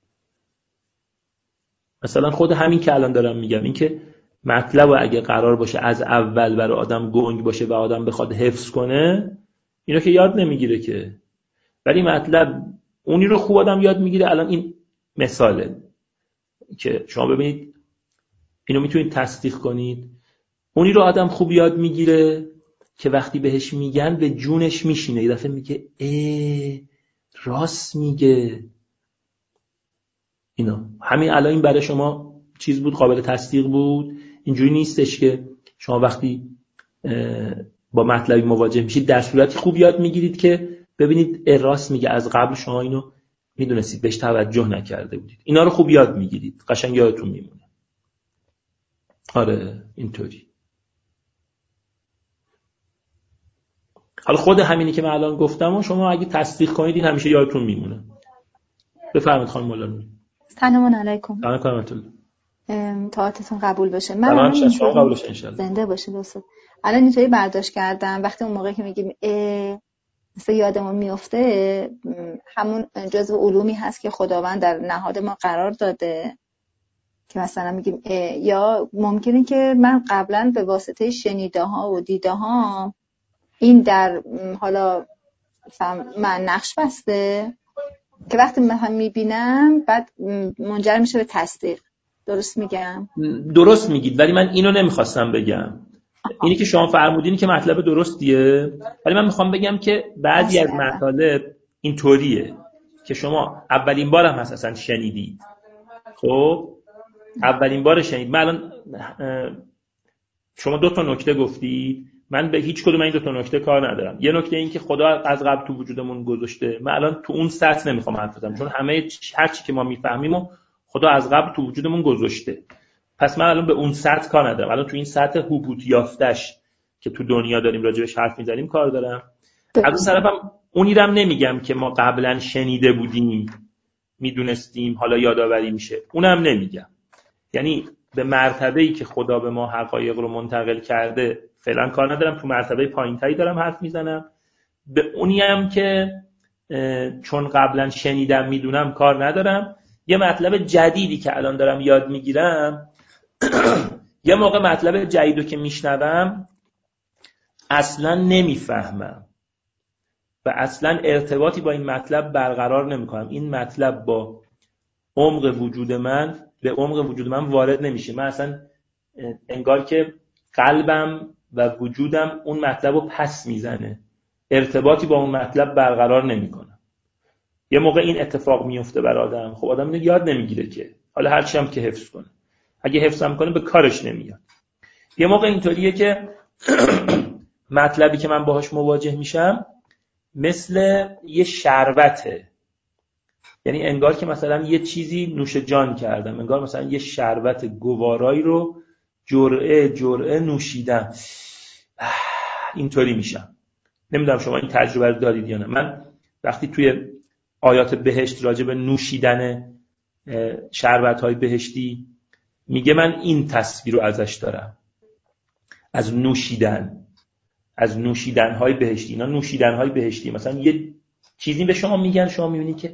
Speaker 1: مثلا خود همین که الان دارم میگم، این که مطلب اگه قرار باشه از اول برای آدم گنگ باشه و آدم بخواد حفظ کنه، اینو که یاد نمیگیره که. ولی مطلب اونی رو خوب آدم یاد میگیره. الان این مثاله که شما ببینید اینو میتونید تصدیق کنید. اونی رو آدم خوب یاد میگیره که وقتی بهش میگن به جونش میشینه، یه دفعه میگه اه راست میگه. اینا همین الان این برای شما چیز بود، قابل تصدیق بود. اینجوری نیستش که شما وقتی با مطلبی مواجه میشید در صورتی خوب یاد میگیرید که ببینید راست میگه، از قبل شما اینو میدونستید بهش توجه نکرده بودید. اینا رو خوب یاد میگیرید، قشنگ یادتون میمونه. آره اینطوری. حالا خود همینی که من الان گفتم و شما اگه تصدیق کنید این همیشه یادتون میمونه. بفرمایید خانم مولانا.
Speaker 2: سلام علیکم.
Speaker 1: سلام علیکم.
Speaker 2: طاعتتون قبول باشه. من الان
Speaker 1: شما قبول باشه ان شاء الله.
Speaker 2: زنده باشه دوست. الان اینطوری برداشت کردم وقتی اون موقعی که میگیم مثلا یادمون میفته، همون جزء علومی هست که خداوند در نهاد ما قرار داده که مثلا میگیم یا ممکنه که من قبلا به واسطه شنیده ها و دیده ها این در حالا من نقش بسته که وقتی من هم میبینم بعد منجر میشه به تصدیق. درست میگم؟
Speaker 1: درست میگید، ولی من اینو نمیخواستم بگم. اینی که شما فرمودین که مطلب درستیه، ولی من میخوام بگم که بعضی از مطالب اینطوریه که شما اولین بار هم هست اصلا شنیدید. خب اولین بار شنید. من الان شما دو تا نکته گفتید، من به هیچ کدوم این دو تا نکته کار ندارم. یه نکته این که خدا از قبل تو وجودمون گذاشته، من الان تو اون سطح نمیخوام حرف بزنم، چون همه هر چی که ما میفهمیم و خدا از قبل تو وجودمون گذاشته، پس من الان به اون سطح کار ندارم. الان تو این سطح حبوط یافتش که تو دنیا داریم راجبش حرف میزنیم کار دارم. از اون طرفم اونی رو نمیگم که ما قبلا شنیده بودیم میدونستیم حالا یادآوری میشه، اونم نمیگم. یعنی به مرتبه‌ای که خدا به ما حقایق رو منتقل کرده فعلا کار ندارم، تو مرتبه پایین‌تری دارم حرف میزنم. به اونی هم که چون قبلا شنیدم میدونم کار ندارم. یه مطلب جدیدی که الان دارم یاد میگیرم یه موقع مطلب جدیدو که میشنوم اصلا نمیفهمم و اصلا ارتباطی با این مطلب برقرار نمیکنم. این مطلب با عمق وجود من به عمق وجود من وارد نمیشه. من اصلا انگار که قلبم و وجودم اون مطلب رو پس میزنه، ارتباطی با اون مطلب برقرار نمیکنم. یه موقع این اتفاق میفته بر آدم. خب آدم اینو یاد نمیگیره که، حالا هرچی هم که حفظ کنه، اگه حفظ هم کنه به کارش نمیاد. یه موقع اینطوریه که مطلبی که من باهاش مواجه میشم مثل یه شربته، یعنی انگار که مثلا یه چیزی نوش جان کردم، انگار مثلا یه شربت گوارایی رو جرعه جرعه نوشیدم، اینطوری میشم. نمیدونم شما این تجربه رو دارید یا نه. من وقتی توی آیات بهشت راجع به نوشیدن شربت‌های بهشتی میگه، من این تصویر رو ازش دارم، از نوشیدن، از نوشیدن‌های بهشتی. اینا نوشیدن‌های بهشتی، مثلا یه چیزی به شما میگن، شما میبینی که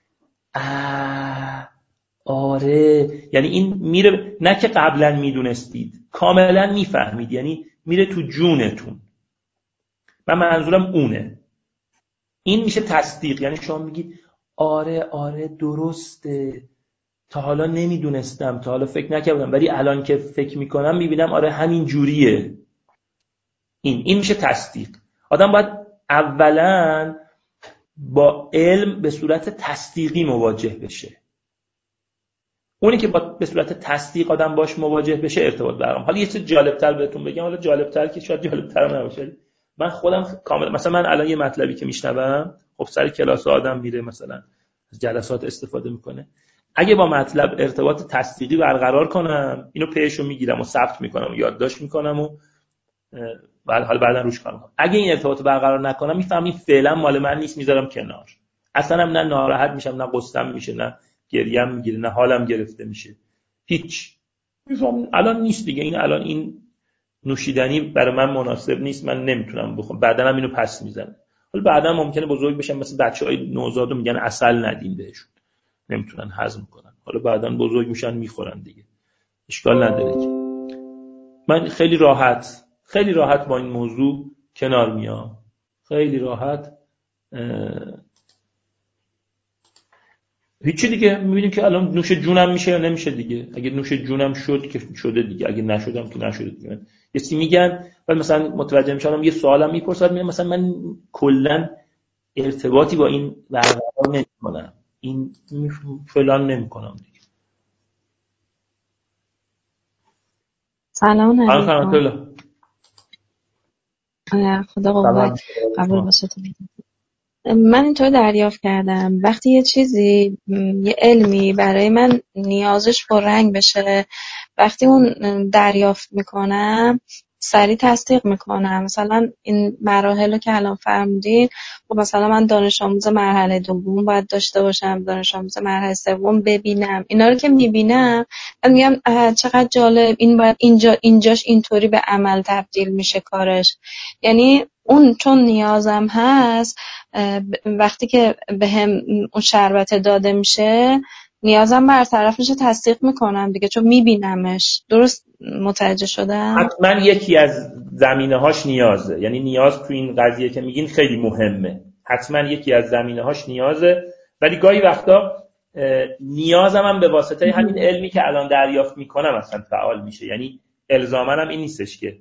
Speaker 1: آه آره، یعنی این میره، نه که قبلا میدونستید، کاملا میفهمید، یعنی میره تو جونتون. من منظورم اونه. این میشه تصدیق، یعنی شما میگید آره آره درسته، تا حالا نمیدونستم، تا حالا فکر نکردم، ولی الان که فکر میکنم میبینم آره همین جوریه. این این میشه تصدیق. آدم باید اولا با علم به صورت تصدیقی مواجه بشه. اونی که با به صورت تصدیق آدم باش مواجه بشه ارتباط برقرار. حالا یه چیز جالب‌تر بهتون بگم، حالا جالب‌تر که شاید جالب‌تر نباشه، من خودم کاملا مثلا من الان یه مطلبی که میشنوم، خب سر کلاس آدم میره مثلا از جلسات استفاده میکنه، اگه با مطلب ارتباط تصدیقی برقرار کنم، اینو پیشو میگیرم و ثبت میکنم و یادداشت میکنم و بعد حالا بعدن روش کار میکنم. اگه این ارتباط برقرار نکنم میفهمم فعلا مال من نیست، میذارم کنار. اصلا هم نه ناراحت میشم، نه قصه‌ام میشه، نه گریم میگیره، نه حالم گرفته میشه، هیچ. میفهمم الان نیست دیگه، این الان این نوشیدنی برای من مناسب نیست، من نمیتونم بخورم، بعدن هم اینو پس میزنم. حالا بعدن ممکنه بزرگ بشم مثل بچهای نوزادو میگن عسل ندیم بهشون، نمیتونن هضم کنن، حالا بعدن بزرگ میشن میخورن دیگه، اشکال نداره که. من خیلی راحت خیلی راحت با این موضوع کنار میام، خیلی راحت. هیچی دیگه، میبینیم که الان نوش جونم میشه یا نمیشه دیگه. اگه نوش جونم شد که شده دیگه، اگه نشدم که نشده دیگه. یه چیزی میگن و مثلا متوجه میشم، یه سوالم میپرسن، میگم مثلا من کلا ارتباطی با این برقرار نمیکنم، این فلان نمیکنم دیگه.
Speaker 3: سلام
Speaker 1: علیکم.
Speaker 3: خدا قوت قبول باشه. تو من اینطور دریافت کردم وقتی یه چیزی، یه علمی برای من نیازش پررنگ بشه، وقتی اون دریافت میکنم سریع تصدیق میکنم. مثلا این مراحل رو که الان فرمودین، خب مثلا من دانش آموز مرحله دوم باید داشته باشم، دانش آموز مرحله سوم ببینم، اینا رو که میبینم من میگم چقدر جالب، این باید اینجا اینجاش اینطوری به عمل تبدیل میشه کارش. یعنی اون چون نیازم هست، وقتی که به هم اون شربت داده میشه نیازم برطرف میشه، تصدیق میکنم دیگه، چون میبینمش. درست متوجه شدم؟
Speaker 1: حتما یکی از زمینه‌هاش نیازه، یعنی نیاز تو این قضیه که میگین خیلی مهمه، حتما یکی از زمینه‌هاش نیازه. ولی گاهی وقتا نیازم هم به واسطه همین علمی که الان دریافت میکنم اصلا فعال میشه. یعنی الزاماً هم این نیستش که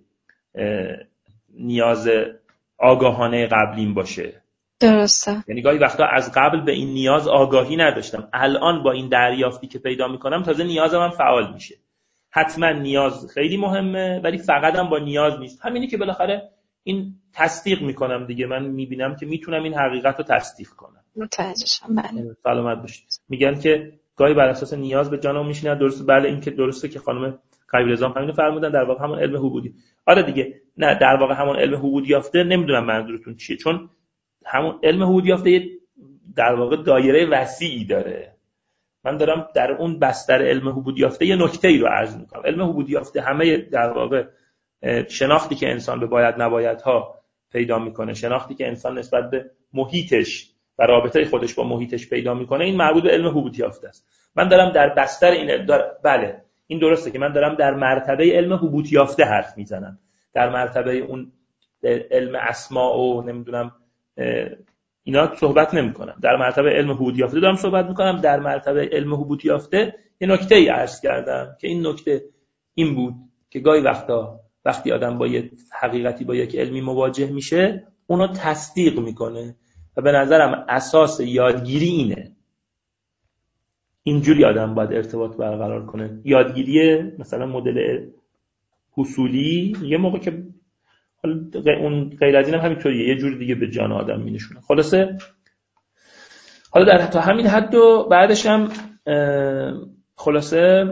Speaker 1: نیاز آگاهانه قبلیم باشه.
Speaker 3: درسته.
Speaker 1: یعنی گاهی وقتا از قبل به این نیاز آگاهی نداشتم، الان با این دریافتی که پیدا میکنم تازه نیازم هم فعال میشه. حتما نیاز خیلی مهمه ولی فقط هم با نیاز نیست. همینی که بالاخره این تصدیق میکنم دیگه، من میبینم که میتونم این حقیقت رو تصدیق کنم.
Speaker 3: متوجه شدم. بله.
Speaker 1: سلامت باشید. میگن که گاهی بر اساس نیاز به جانم میشینه. درسته، بله این که درسته که خانم قوی‌رضا همین فرمودن، در واقع همون علم حبودی. آره دیگه، نه در واقع همون علم حبود یافته، نمیدونم منظورتون چیه، چون همون علم حبود یافته در واقع دایره وسیعی داره. من دارم در اون بستر علم حبود یافته یه نکته‌ای رو عرض می‌کنم. علم حبود یافته همه در واقع شناختی که انسان به باید نبایدها پیدا میکنه، شناختی که انسان نسبت به محیطش و رابطه خودش با محیطش پیدا میکنه، این مربوط به علم حبود یافته است. من دارم در بستر این دار... بله این درسته که من دارم در مرتبه علم حبود یافته حرف میزنم، در مرتبه اون علم اسماء و نمیدونم اینا صحبت نمی‌کنم. در مرتبه علم حبود یافته دارم صحبت می‌کنم. در مرتبه علم حبود یافته یه نکته‌ای عرض کردم که این نکته این بود که گاهی وقتا وقتی آدم با یه حقیقتی با یک علمی مواجه میشه اونو تصدیق میکنه و به نظرم اساس یادگیری اینه. اینجوری آدم باید ارتباط برقرار کنه. یادگیری مثلا مدل حصولی یه موقع که حالا اون غیر از اینم همینطوریه، یه جور دیگه به جان آدم مینشونه. خلاصه حالا در تا همین حد و بعدش هم خلاصه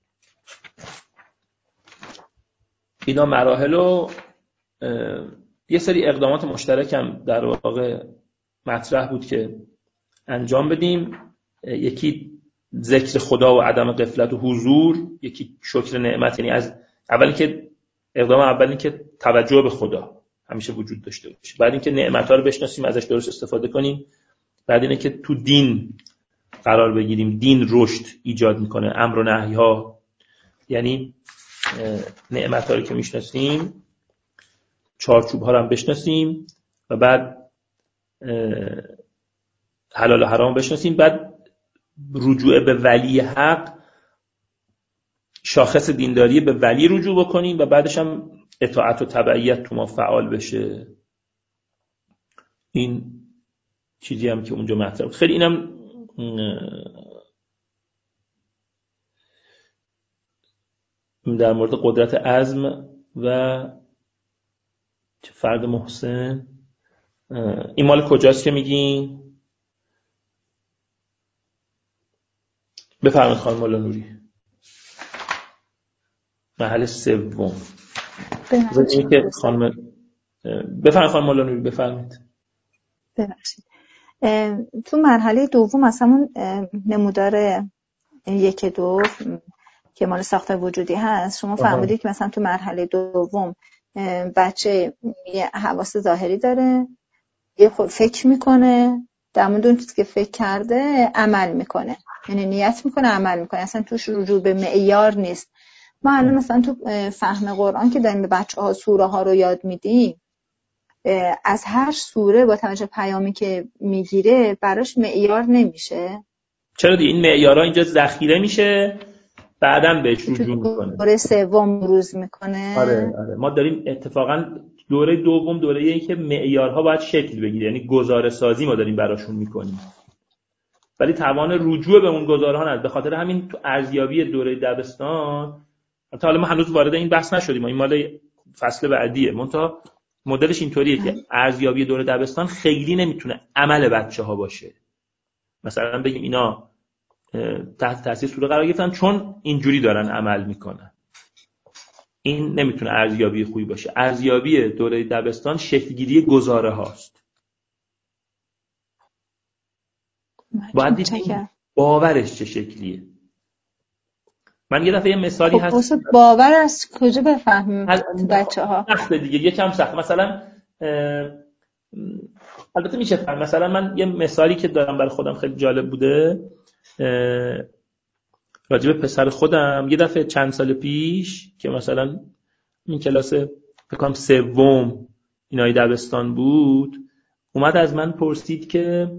Speaker 1: اینا مراحل و یه سری اقدامات مشترک هم در واقع مطرح بود که انجام بدیم. یکی ذکر خدا و عدم غفلت و حضور، یکی شکر نعمت. یعنی از اولی که اقدام اولی که توجه به خدا همیشه وجود داشته باشه، بعد اینکه نعمت‌ها رو بشناسیم ازش درست استفاده کنیم، بعد اینه که تو دین قرار بگیریم. دین رشد ایجاد میکنه، امر و نهی‌ها، یعنی نعمت‌ها رو که میشناسیم چارچوب‌ها رو هم بشناسیم و بعد حلال و حرام بشناسیم، بعد رجوع به ولی حق، شاخص دینداری به ولی رجوع بکنیم و بعدش هم اطاعت و تبعیت تو ما فعال بشه. این چیزی هم که اونجا مطرح بود. خیلی اینم در مورد قدرت عزم و فرد محسن. این مال کجاست که میگین؟ بفرمایید خانم مولا نوری. محل سوم. ببینید که خانم بفرمایید خانم مولا نوری بفرمایید.
Speaker 2: ببخشید. تو مرحله دوم مثلا اون نمودار یک دو که مال ساختار وجودی هست، شما فهمیدید که مثلا تو مرحله دوم بچه یه حواس ظاهری داره، یه خود فکر میکنه، در مورد اون چیزی که فکر کرده عمل میکنه، یعنی نیت میکنه عمل میکنه، اصلا توش رجوع به معیار نیست. ما الان مثلا تو فهم قرآن که داریم به بچه ها سوره ها رو یاد میدیم، از هر سوره با توجه پیامی که میگیره براش معیار نمیشه.
Speaker 1: چرا دیگه این معیارها اینجا ذخیره میشه بعداً بهش رجوع میکنه.
Speaker 2: دوره سوم روز میکنه.
Speaker 1: آره آره ما داریم اتفاقاً دوره دوم دوره‌ایه که معیارها باید شکل بگیره، یعنی گزاره سازی ما داریم براشون میکنیم ولی توان رجوع به اون گزاره‌ها نداره. به خاطر همین تو ارزیابی دوره دبستان تا حالا ما هنوز وارد این بحث نشدیم، این مال فصل بعدیه، منتها مدلش اینطوریه که ارزیابی دوره دبستان خیلی نمیتونه عمل بچه‌ها باشه. مثلا بگیم اینا تحت تاثیر سوره قرار گرفتن چون اینجوری دارن عمل میکنن، این نمیتونه ارزیابی خوبی باشه. ارزیابی دوره دبستان شکلگیری گزاره هاست. باید دیدیم باورش چه شکلیه. من یه دفعه یه مثالی
Speaker 2: خب
Speaker 1: هست.
Speaker 2: باور از کجا بفهمیم بچه ها؟
Speaker 1: سخته دیگه، یکم سخت. مثلا البته میشه فهم. مثلا من یه مثالی که دارم برای خودم خیلی جالب بوده راجع به پسر خودم. یه دفعه چند سال پیش که مثلا این کلاس فکر کنم سوم اینای دبستان بود، اومد از من پرسید که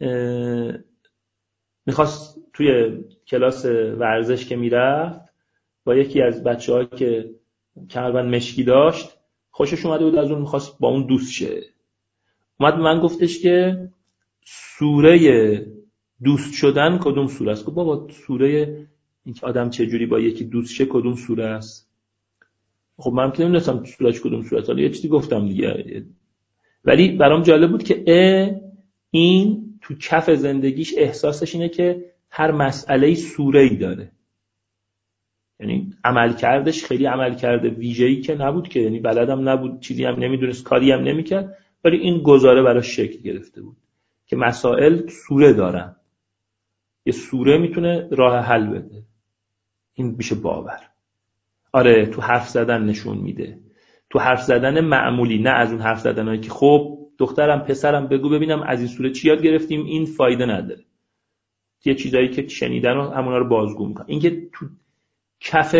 Speaker 1: میخواست توی کلاس ورزش که میرفت با یکی از بچه‌ها که کمربند مشکی داشت خوشش اومده بود از اون، میخواست با اون دوست شه. اومد به من گفتش که سوره دوست شدن کدوم سوره است؟ گفت بابا سوره اینکه آدم چه جوری با یکی دوست شه کدوم سوره است؟ خب من که نمی‌دونستم سورهش کدوم سوره است، حالا یه چیزی گفتم دیگه. ولی برام جالب بود که اه این تو کف زندگیش احساسش اینه که هر مسئله‌ای سوره‌ای داره. یعنی عمل کردش خیلی عمل کرده ویژه‌ای که نبود که، یعنی بلدم نبود، چیزی هم نمیدونست، کاری هم نمیکرد، ولی این گزاره براش شکل گرفته بود که مسائل سوره دارن، یه سوره میتونه راه حل بده. این میشه باور. آره تو حرف زدن نشون میده، تو حرف زدن معمولی، نه از اون حرف زدنایی که خب دخترم پسرم بگو ببینم از این سوره چی یاد گرفتیم، این فایده نداره. یه چیزایی که شنیدن و همونا رو بازگو میکنن. اینکه تو کف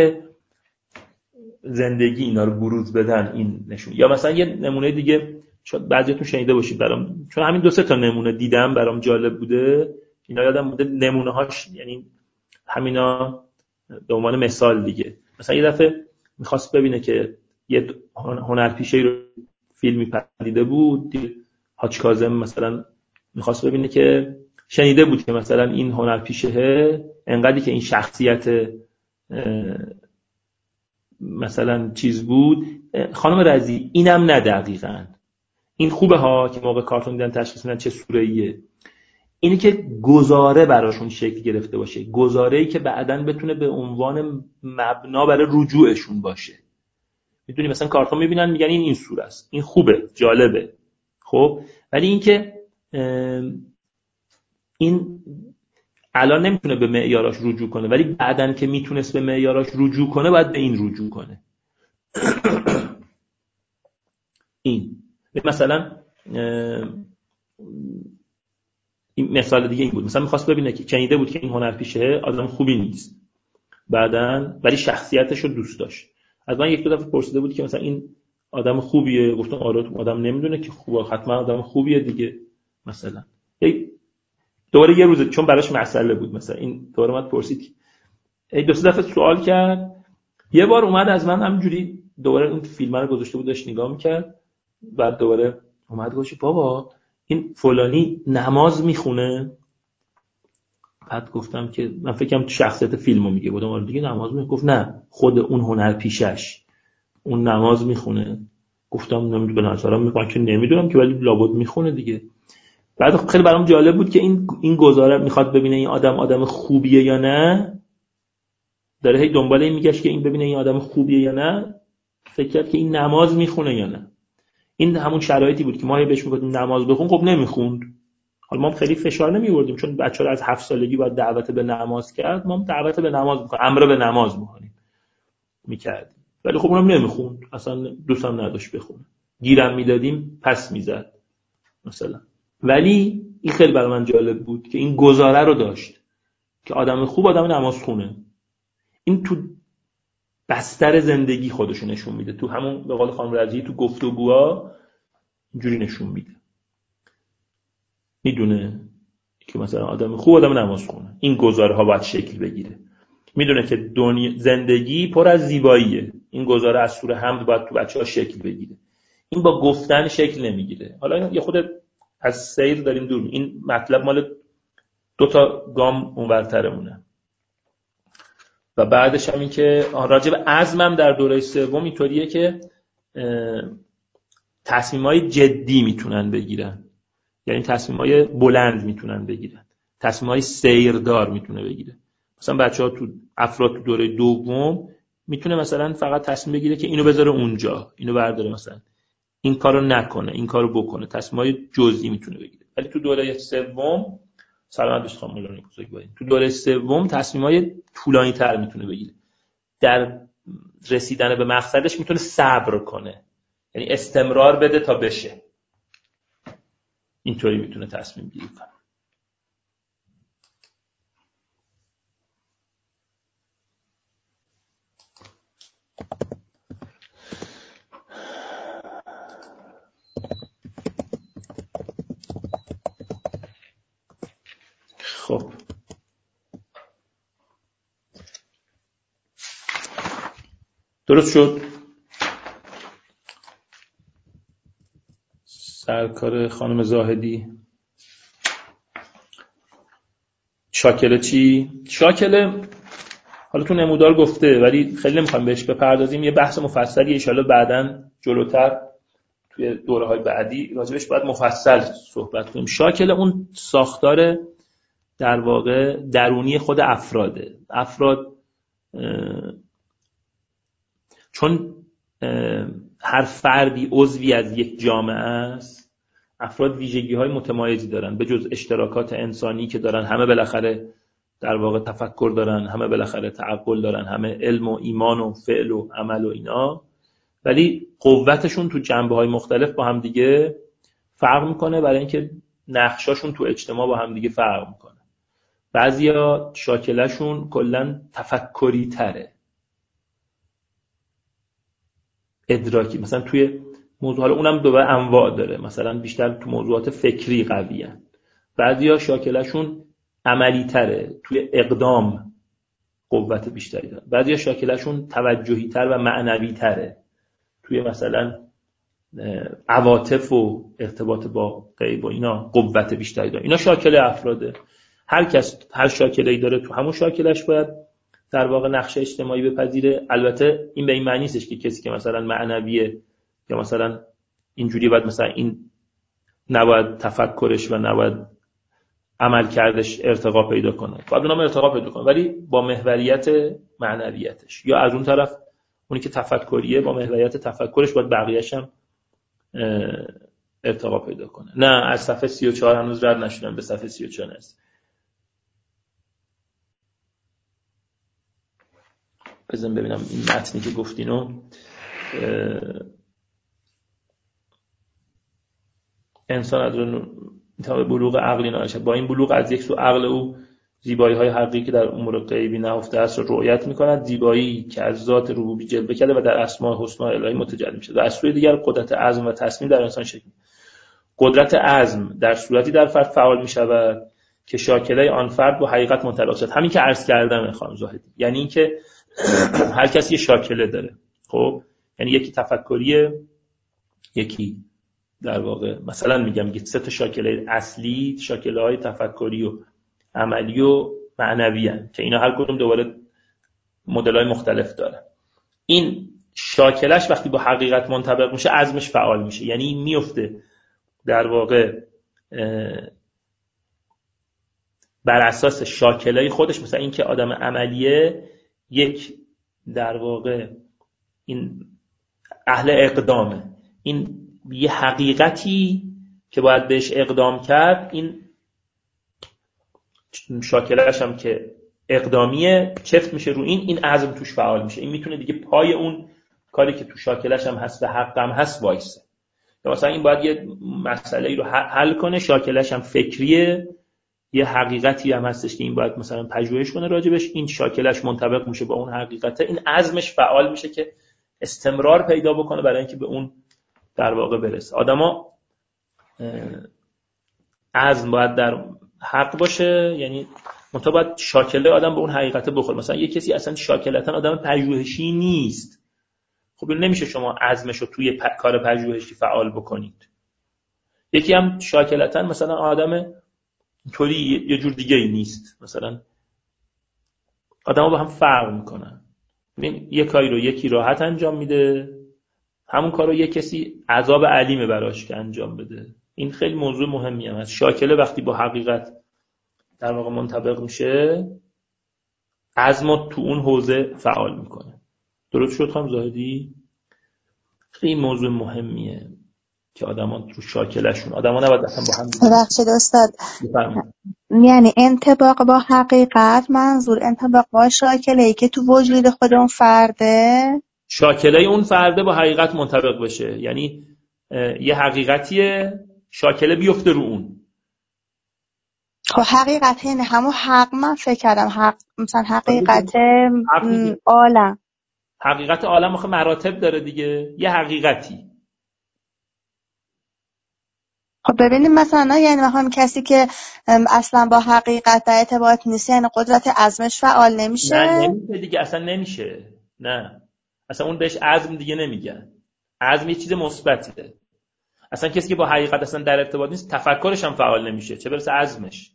Speaker 1: زندگی اینا رو بروز بدن این نشون. یا مثلا یه نمونه دیگه شاید بعضیاتون شنیده باشید، برام چون همین دو سه تا نمونه دیدم برام جالب بوده، اینا یادم بوده نمونه هاش، یعنی همینا به عنوان مثال دیگه. مثلا یه دفعه میخواست ببینه که یه هنرپیشه رو فیلمی پدیده بود، حاج کاظم مثلا میخواست ببینه که شنیده بود که مثلا این هنرپیشه انقدری که این شخصیت مثلا چیز بود. خانم رضی اینم نه دقیقاً این خوبه ها که موقع کارتون دیدن تشخیص میدن چه سوره‌ایه، اینی که گزاره براشون شکل گرفته باشه، گزاره‌ای که بعداً بتونه به عنوان مبنا برای رجوعشون باشه. میدونی مثلا کارتون میبینن میگن این این سوره است، این خوبه جالبه، خب ولی این که این الان نمیتونه به معیاراش رجوع کنه، ولی بعداً که میتونست به معیاراش رجوع کنه باید به این رجوع کنه. این مثلا این مثال دیگه این بود، مثلا می‌خواست ببینه که شنیده بود که این هنرپیشه آدم خوبی نیست بعداً، ولی شخصیتش رو دوست داشت. از من یک دو دفعه پرسیده بود که مثلا این آدم خوبیه، گفتم آره آدم نمیدونه که خوبه، حتما آدم خوبیه دیگه. مثلا دوباره یه روز چون براش مسئله بود، مثلا این دوباره اومد پرسید، ای دو سه دفعه سوال کرد. یه بار اومد از من همینجوری دوباره اون فیلم رو گذاشته بود داشت نگاه می‌کرد، بعد دوباره اومد گفت بابا این فلانی نماز میخونه. بعد گفتم که من فکرم تو شخصیت فیلمو میگه، بودم آره دیگه نماز میخونه. گفت نه خود اون هنرپیشش اون نماز میخونه. گفتم نمیدونم به نظرم میگم که نمیدونم که، ولی لابد میخونه دیگه. بعد خیلی برام جالب بود که این این گزاره میخواد ببینه این آدم آدم خوبیه یا نه، داره هی دنبال این میگشت که این ببینه این آدم خوبیه یا نه، فکر کرد که این نماز میخونه یا نه. این همون شرایطی بود که ما بهش میگفتیم نماز بخون، خب نمیخوند. حالا ما خیلی فشار نمیوردیم چون بچه‌ها از هفت سالگی باید دعوت به نماز کرد، ما دعوت به نماز میکنیم، امر به نماز میکنیم میکردیم، ولی خب اونم نمیخوند، اصلا دوستم نداشت بخونه، گیرم میدادیم پس میزد مثلا. ولی این خیلی برای من جالب بود که این گزاره رو داشت که آدم خوب آدم نماز خونه. این تو بستر زندگی خودشو نشون میده، تو همون به قول خانم رضی تو گفتگوها اینجوری نشون میده، میدونه که مثلا آدم خوب آدم نماز خونه، این گزاره ها باید شکل بگیره. میدونه که دنیا زندگی پر از زیباییه، این گزاره از سوره حمد باید تو بچه‌ها شکل بگیره. این با گفتن شکل نمیگیره. حالا یه خود از سیر داریم دور، این مطلب مال دو تا گام اونورترمونه. و بعدش هم این که راجع به عزمم در دوره سوم اینطوریه که تصمیم‌های جدی میتونن بگیرن، یعنی تصمیم‌های بلند میتونن بگیرن، تصمیم‌های سیردار میتونه بگیره. مثلا بچه‌ها تو افراد تو دوره دوم میتونه مثلا فقط تصمیم بگیره که اینو بذاره اونجا، اینو برداره، مثلا این کارو نکنه، این کارو بکنه، تصمیم‌های جزئی میتونه بگیره. ولی تو دوره سوم سلامت باشید خانم مولانا بزرگوارید، تو دوره سوم تصمیم‌های طولانی‌تر میتونه بگیره. در رسیدن به مقصدش میتونه صبر کنه، یعنی استمرار بده تا بشه. اینطوری میتونه تصمیم گیری کنه. خب درست شد. در کار خانم زاهدی. شاکله چی؟ شاکله حالا تو نمودار گفته ولی خیلی نمیخوایم بهش بپردازیم، یه بحث مفصلی ان شاءالله بعداً جلوتر توی دوره‌های بعدی راجبش باید مفصل صحبت کنیم. شاکله اون ساختار در واقع درونی خود افراده. افراد چون هر فردی عضوی از یک جامعه است، افراد ویژگی‌های متمایزی دارن به جز اشتراکات انسانی که دارن. همه بالاخره در واقع تفکر دارن، همه بالاخره تعقل دارن، همه علم و ایمان و فعل و عمل و اینا، ولی قوتشون تو جنبه‌های مختلف با هم دیگه فرق میکنه، برای اینکه نقشاشون تو اجتماع با هم دیگه فرق میکنه. بعضیا شاکله‌شون کلاً تفکری تره، ادراکی، مثلا توی موضوع، حالا اونم دو انواع داره، مثلا بیشتر تو موضوعات فکری قویه. بعضیا شاکله‌شون عملی تره، توی اقدام قوت بیشتری داره. بعضیا شاکله‌شون توجهی تر و معنوی تره، توی مثلا عواطف و ارتباط با غیب و اینا قوت بیشتری داره. اینا شاکله افراده. هر کس هر شاکله‌ای داره، تو همون شاکلش باید در واقع نقش اجتماعی بپذیره. البته این به این معنی نیستش که کسی که مثلا معنویه یا مثلا اینجوری باید مثلا این نباید تفکرش و نباید عمل کردش ارتقا پیدا کنه، باید اونم ارتقا پیدا کنه ولی با محوریت معنویتش. یا از اون طرف اونی که تفکریه با محوریت تفکرش باید بقیه‌اش هم ارتقا پیدا کنه. نه از صفحه سی و چهار هنوز رد نشدم، به صفحه سی و چهار است. بزن ببینم این متنی که گفتینو. انسان از میتونه بلوغ عقلی نشه، با این بلوغ از یک سو عقل او زیبایی های حقیقی که در امور غیبی نهفته است را رؤیت می‌کند، زیبایی که از ذات ربوبی جلوه کرده و در اسماء حسنا الهی متجلی میشه. و از سوی دیگر قدرت عزم و تصمیم در انسان شکل. قدرت عزم در صورتی در فرد فعال می‌شود که شاکله آن فرد با حقیقت منطبق شد. همین که عرض کردم خانم زاهدی، یعنی اینکه هر کسی یه شاکله داره. خب یعنی یکی تفکریه، یکی در واقع مثلا میگم که سه تا شاکله اصلی، شاکله‌های تفکری و عملی و معنوی هستند که اینا هر کدوم دوباره مدل‌های مختلف داره. این شاکلش وقتی با حقیقت منطبق میشه عزمش فعال میشه، یعنی میفته در واقع بر اساس شاکله خودش. مثلا این که آدم عملیه یک در واقع این اهل اقدامه، این یه حقیقتی که باید بهش اقدام کرد، این شاکله‌اش هم که اقدامیه چفت میشه رو این این عزم توش فعال میشه. این میتونه دیگه پای اون کاری که تو شاکله‌اش هم هست و حق هم هست وایسه. یا مثلا این باید یه مسئله رو حل کنه، شاکله‌اش هم فکریه، یه حقیقتی هم هستش که این باید مثلا پژوهش کنه راجبش، این شاکله‌اش منطبق میشه با اون حقیقته، این عزمش فعال میشه که استمرار پیدا بکنه برای اینکه به اون در واقع برسه. آدما عزم باید در حق باشه، یعنی منتها باید شاکله آدم به اون حقیقت بخوره. مثلا یه کسی اصلا شاکلتاً آدم پژوهشی نیست، خب نمیشه شما عزمش رو توی پ... کار پژوهشی فعال بکنید. یکی هم شاکلتاً مثلا آدم طوری یه جور دیگه ای نیست، مثلا آدما با هم فرق میکنن. ببین یه کاری رو یکی راحت انجام میده، همون کارو یه کسی عذاب علیمه براش که انجام بده. این خیلی موضوع مهمی هم هست. شاکله وقتی با حقیقت در واقع منطبق میشه عزم تو اون حوزه فعال میکنه. درست شد خانم زاهدی؟ خیلی موضوع مهمیه که آدما تو شاکلهشون، آدما نباید اصلا با هم
Speaker 2: ببخشید استاد، یعنی انطباق با حقیقت منظور انطباق با شاکله‌ای که تو وجود خود اون فرده،
Speaker 1: شاکله اون فرده با حقیقت منطبق بشه، یعنی یه حقیقتیه شاکله بیفته رو اون.
Speaker 2: خب حقیقت یعنی همون حق، من فکر کردم حق مثلا حقیقت عالم.
Speaker 1: حقیقت عالم آخه مراتب داره دیگه، یه حقیقتی.
Speaker 2: خب ببینیم مثلا یعنی هم کسی که اصلا با حقیقت در ارتباط نیست یعنی قدرت عزمش فعال نمیشه.
Speaker 1: نه نمیشه دیگه، اصلا نمیشه. نه اصلا اون بهش عزم دیگه نمیگن. عزم یه چیز مثبته. اصلا کسی که با حقیقت اصلا در ارتباط نیست تفکرش هم فعال نمیشه، چه برسه عزمش.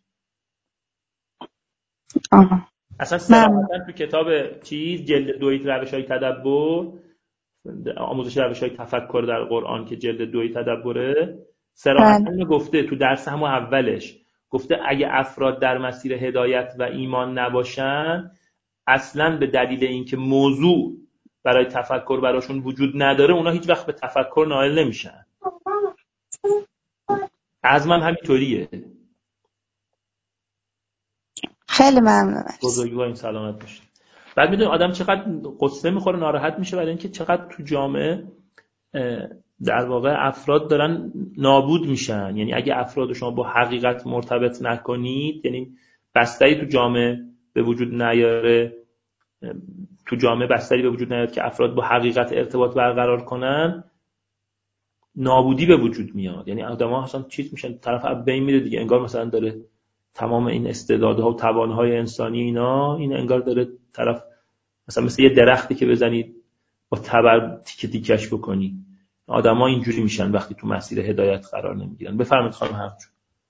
Speaker 2: آها.
Speaker 1: اصلا صراحتا تو کتاب چیز جلد دوی روش‌های تدبر، آموزش روش‌های تفکر در قرآن که جلد دوی تدبره، صراحتا اینو گفته تو درس هم اولش، گفته اگه افراد در مسیر هدایت و ایمان نباشن، اصلا به دلیل اینکه موضوع برای تفکر براشون وجود نداره، اونا هیچ وقت به تفکر نائل نمیشن. عزمم همینطوریه.
Speaker 2: خیلی ممنونم.
Speaker 1: بزرگواریم سلامت باشید. بعد میدونی آدم چقدر قصه میخوره، ناراحت میشه برای اینکه چقدر تو جامعه در واقع افراد دارن نابود میشن. یعنی اگه افراد شما با حقیقت مرتبط نکنید، یعنی بستری تو جامعه به وجود نیاره، تو جامعه بستری به وجود نیاد که افراد با حقیقت ارتباط برقرار کنن، نابودی به وجود میاد. یعنی آدم‌ها اصلا چیز میشن، طرف از بین میره دیگه. انگار مثلا داره تمام این استعدادها و توانهای انسانی اینا، این انگار داره طرف مثلا مثل یه درختی که بزنید با تبر تیکه تیکش بکنی. آدم‌ها اینجوری میشن وقتی تو مسیر هدایت قرار نمیگیرن. بفرمایید خانم حقجو.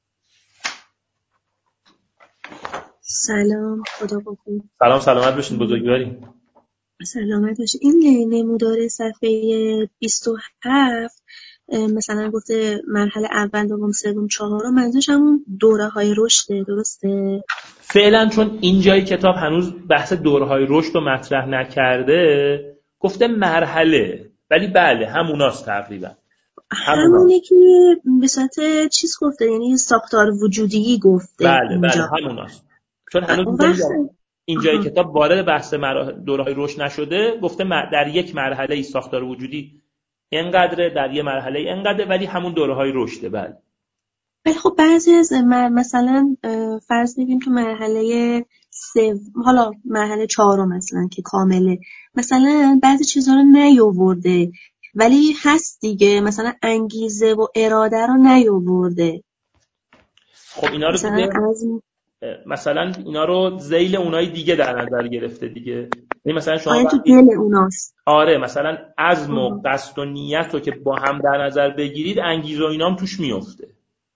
Speaker 4: سلام، خدا بخیر.
Speaker 1: سلام، سلامت باشین بزرگواریم.
Speaker 4: سلامت باشین. این نمودار صفحه بیست و هفت مثلا گفته مرحله اول، دوم، سوم، چهارم، منظورش همون دوره های رشده، درسته؟
Speaker 1: فعلا چون اینجای کتاب هنوز بحث دوره های رشد رو مطرح نکرده، گفته مرحله، ولی بله هموناست تقریبا.
Speaker 4: همونه که به صورت چیز گفته، یعنی ساختار وجودی گفته.
Speaker 1: بله بله هموناست. چون هنوز اینجای کتاب وارد بحث دوره های رشد نشده، گفته در یک مرحله ای ساختار وجودی اینقدره، در یک مرحله اینقدره، ولی همون دوره های رشده. بله.
Speaker 4: ولی خب بعضی از مثلا فرض بگیم تو مرحله سه، حالا مرحله چهارم مثلا که کامله، مثلا بعضی چیزا رو نیاورده ولی هست دیگه، مثلا انگیزه و اراده رو نیاورده.
Speaker 1: خب اینا رو
Speaker 4: مثلا
Speaker 1: دیگه
Speaker 4: از...
Speaker 1: مثلا اینا رو ذیل اونای دیگه در نظر گرفته دیگه. یعنی مثلا شما
Speaker 4: آیا تو دل اوناست؟
Speaker 1: آره، مثلا عزم و قصد و نیت رو که با هم در نظر بگیرید، انگیزه و اینام توش میفته.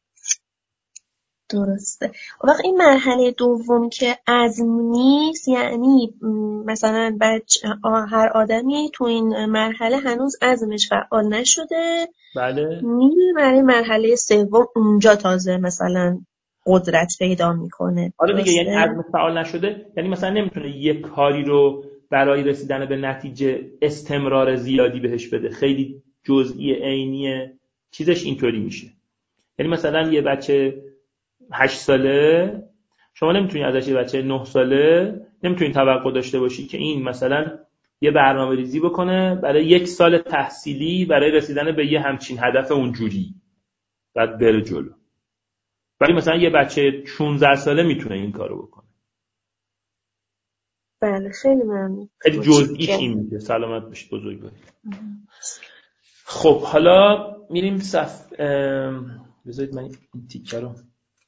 Speaker 4: درسته. وقت این مرحله دوم که عزم نیست، یعنی مثلا بچه هر آدمی تو این مرحله هنوز عزمش فعال نشده،
Speaker 1: بله،
Speaker 4: میره برای مرحله سوم، اونجا تازه مثلا قدرت پیدا میکنه.
Speaker 1: آره دیگه، یعنی عزم فعال نشده، یعنی مثلا نمیتونه یک کاری رو برای رسیدن به نتیجه استمرار زیادی بهش بده، خیلی جزئی عینی چیزش اینطوری میشه. یعنی مثلا یه بچه هشت ساله، شما نمیتونی ازش یه بچه نه ساله نمیتونی توقع داشته باشی که این مثلا یه برنامه ریزی بکنه برای یک سال تحصیلی برای رسیدن به یه همچین هدف اونجوری بعد بره جلو. ولی مثلا یه بچه شانزده ساله میتونه این کارو بکنه.
Speaker 4: بله، خیلی ممنون.
Speaker 1: خیلی جزئیش این میگه. سلامت باشید بزرگواری. خب حالا میریم صف بذارید من این تیکه رو،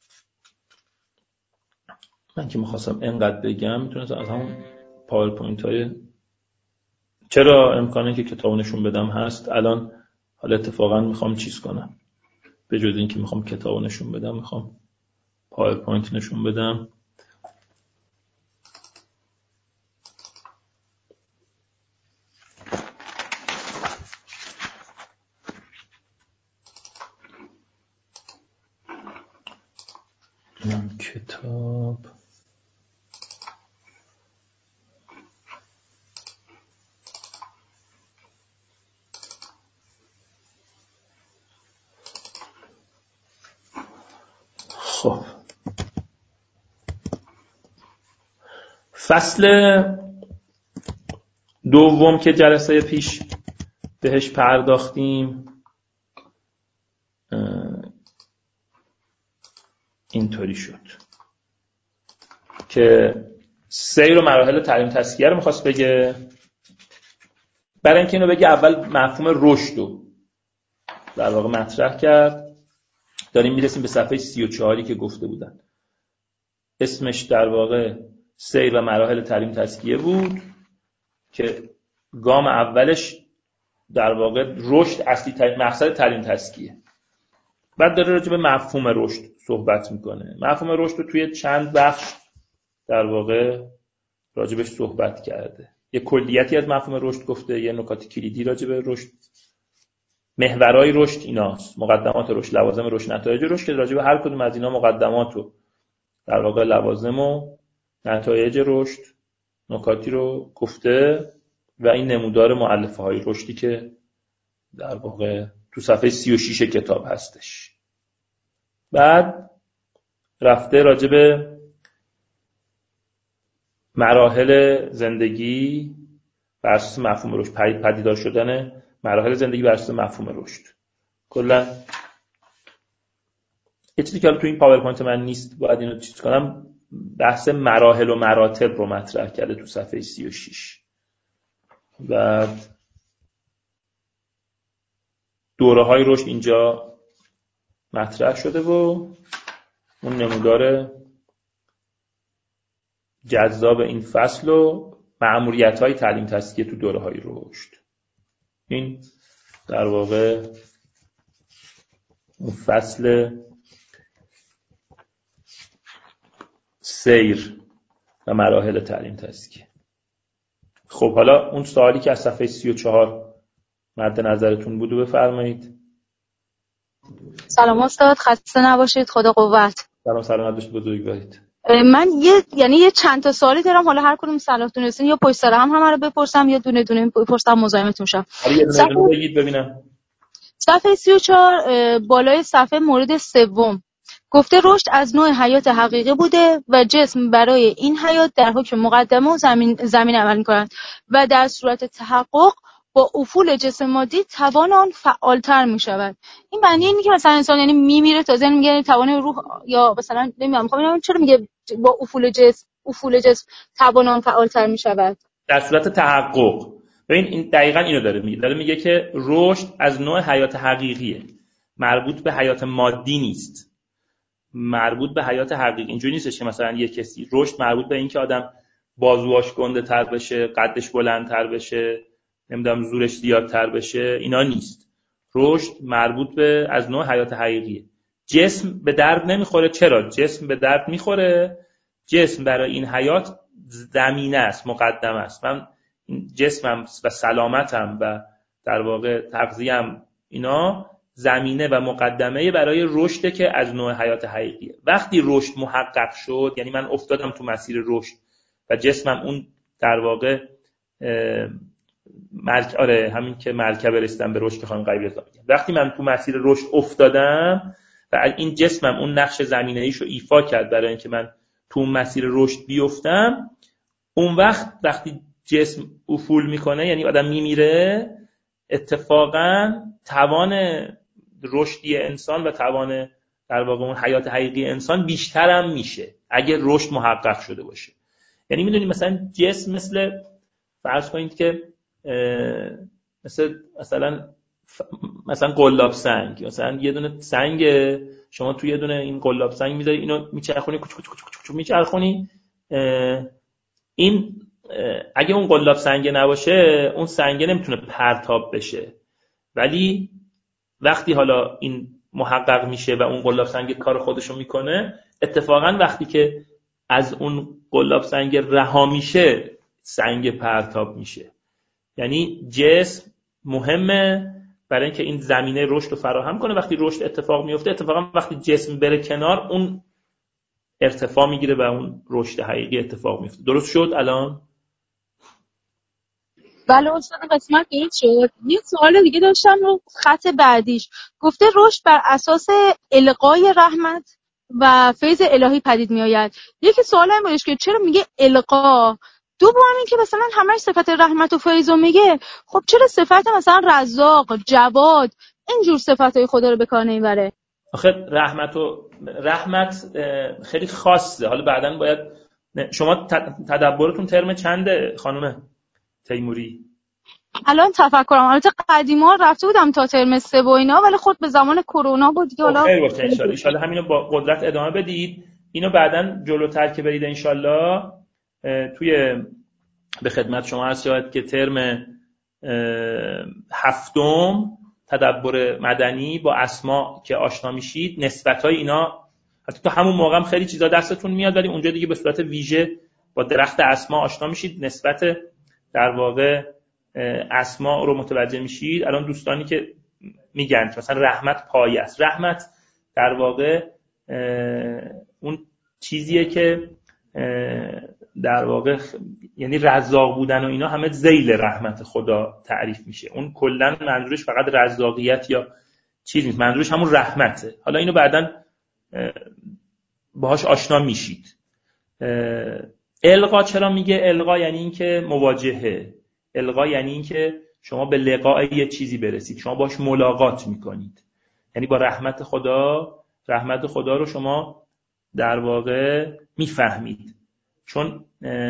Speaker 1: من که میخواستم اینقدر بگم میتونستم از همون پاورپوینت های، چرا امکانه که کتاب نشون بدم هست الان. حالا اتفاقا میخوام چیز کنم، به جز این که میخوام کتاب نشون بدم، میخوام پاورپوینت نشون بدم. این کتاب خب فصل دوم که جلسه پیش بهش پرداختیم اینطوری شد که سیر و مراحل تعلیم تزکیه رو می‌خواست بگه. برای اینکه اینو بگه اول مفهوم رشد رو در واقع مطرح کرد. داریم میرسیم به صفحه سی و چهار که گفته بودن، اسمش در واقع سیر و مراحل تعلیم تزکیه بود که گام اولش در واقع رشد اصلی ترین مقصد تعلیم تزکیه. بعد داره راجع به مفهوم رشد صحبت میکنه. مفهوم رشد رو توی چند بخش در واقع راجبش صحبت کرده. یه کلیتی از مفهوم رشد گفته، یه نکات کلیدی راجع به رشد، محورهای رشد ایناست، مقدمات رشد، لوازم رشد، نتایج رشد، که راجع به هر کدوم از اینا مقدمات و در واقع لوازم و نتایج رشد نکاتی رو گفته و این نمودار مؤلفه های رشدی که در واقع تو صفحه سی و شش کتاب هستش. بعد رفته راجع به مراحل زندگی بر اساس مفهوم رشد، پدیدار شدن مراحل زندگی بر اساس مفهوم رشد. کلا یه چیزی که حالا تو این پاورپوینت من نیست، باید اینو چیز کنم، بحث مراحل و مراتب رو مطرح کرده تو صفحه سی و شش. بعد دوره های رشد اینجا مطرح شده و اون نمودار جذاب این فصل و مأموریت های تعلیم تزکیه تو دوره های رشد. این در واقع اون فصل سیر و مراحل تعلیم تزکیه. خب حالا اون سوالی که از صفحه سی و چهار مد نظرتون بود بفرمایید.
Speaker 3: سلام استاد، خسته نباشید، خدا قوت.
Speaker 1: سلام سلامت باشید، بزرگوارید.
Speaker 3: من یه یعنی یه چند تا سوالی دارم، حالا هر کدوم صلاحتون رسید یا پشت سر هم همه رو بپرسم یا دونه دونه بپرسم، مزاحمتون شم.
Speaker 1: صفحه بگید ببینم.
Speaker 3: صفحه سی و چهار بالای صفحه مورد سوم گفته رشد از نوع حیات حقیقی بوده و جسم برای این حیات در حکم مقدمه و زمین زمین عمل می‌کند و در صورت تحقق با افول جسم مادی توان آن فعالتر می‌شود. این معنی اینه که مثلا انسان یعنی میمیره تازه میگه توان روح، یا مثلا نمیدونم می‌خوام ببینم چرا میگه با افول جسم افول جسم توان آن فعالتر می‌شود
Speaker 1: در صورت تحقق. ببین این دقیقاً اینو داره میگه، داره میگه که رشد از نوع حیات حقیقیه، مربوط به حیات مادی نیست، مربوط به حیات حقیقی. اینجوری نیستش که مثلا یه کسی رشد مربوط به این که آدم بازوهاش گنده تر بشه، قدش بلندتر بشه، نمیدونم زورش زیادتر بشه، اینا نیست. رشد مربوط به از نوع حیات حقیقیه. جسم به درد نمیخوره. چرا؟ جسم به درد میخوره. جسم برای این حیات زمینه است، مقدمه است. من جسمم و سلامتم و در واقع تغذیه‌ام اینا زمینه و مقدمه برای رشد که از نوع حیات حقیقیه. وقتی رشد محقق شد، یعنی من افتادم تو مسیر رشد و جسمم اون در واقع مرک... آره همین که مرکبه رسیدم به رشد که خانم غیبی رضا میگن، وقتی من تو مسیر رشد افتادم و این جسمم اون نقش زمینه‌ایشو ایفا کرد برای اینکه من تو مسیر رشد بیفتم، اون وقت وقتی جسم افول میکنه، یعنی آدم میمیره، اتفاقا توان رشدی انسان و توان در واقع اون حیات حقیقی انسان بیشتر هم میشه اگه رشد محقق شده باشه. یعنی میدونید مثلا جسم مثل فرض کنید که مثل مثلا مثلا قلاب سنگ، مثلا یه دونه سنگ شما توی یه دونه این قلاب سنگ میذاری، اینو میچرخونی کوچ کوچ کوچ کوچ میچرخونی، این اگه اون قلاب سنگ نباشه اون سنگ نمیتونه پرتاب بشه. ولی وقتی حالا این محقق میشه و اون قلاب سنگ کار خودشو میکنه، اتفاقا وقتی که از اون قلاب سنگ رها میشه سنگ پرتاب میشه. یعنی جسم مهمه برای اینکه این زمینه رشد رو فراهم کنه. وقتی رشد اتفاق میفته، اتفاقا وقتی جسم بره کنار اون ارتفاع میگیره و اون رشد حقیقی اتفاق میفته. درست شد الان؟
Speaker 3: بله استاد، قسمت این شد. یه سوال دیگه داشتم رو خط بعدیش. گفته رشد بر اساس القای رحمت و فیض الهی پدید می آید. یکی سوال این بودش که چرا میگه القا؟ دوم این که مثلا همه صفت رحمت و فیض رو میگه، خب چرا صفت مثلا رزاق، جواد، اینجور صفتای خدا رو به کار نمیبره؟
Speaker 1: آخه رحمت و رحمت خیلی خاصه. حالا بعداً باید شما تدبرتون ترم چنده خانم تیموری؟
Speaker 3: الان تفکرم، البته قدیما رفته بودم تا ترم سه و اینا، ولی خود به زمان کرونا بود دیگه. حالا
Speaker 1: خیر باشه ان شاء الله. ان شاء الله همینو با قدرت ادامه بدید. اینو بعداً جلوتر که برید ان شاء الله توی به خدمت شما هست شاید که ترم هفتم تدبر مدنی با اسما که آشنا میشید نسبت‌های اینا حتی تو همون موقع هم خیلی چیزا دستتون میاد، ولی اونجا دیگه به صورت ویژه با درخت اسما آشنا میشید، نسبت در واقع اسما رو متوجه میشید. الان دوستانی که میگن مثلا رحمت پایه است، رحمت در واقع اون چیزیه که در واقع یعنی رزاق بودن و اینا همه ذیل رحمت خدا تعریف میشه. اون کلا منظورش فقط رزاقیت یا چیز نیست، منظورش همون رحمته. حالا اینو بعداً باهاش آشنا میشید. القا چرا میگه القا؟ یعنی این که مواجهه. القا یعنی این که شما به لقاء یه چیزی برسید، شما باش ملاقات میکنید، یعنی با رحمت خدا، رحمت خدا رو شما در واقع میفهمید. چون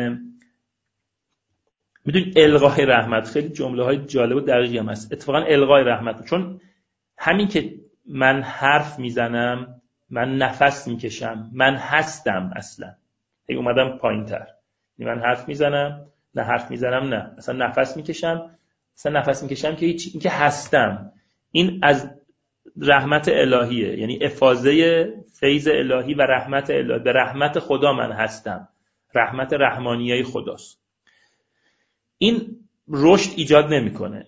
Speaker 1: میدونید القای رحمت خیلی جمله های جالب و دقیقی هم هست. اتفاقا القای رحمت، چون همین که من حرف میزنم، من نفس میکشم، من هستم، اصلا هی اومدم پایین تر، من حرف میزنم نه حرف میزنم نه اصلا نفس میکشم، اصلا نفس میکشم که هیچ، این که هستم، این از رحمت الهیه، یعنی افاضه فیض الهی و رحمت الهی. به رحمت خدا من هستم، رحمت رحمانیه خداست. این رشد ایجاد نمیکنه،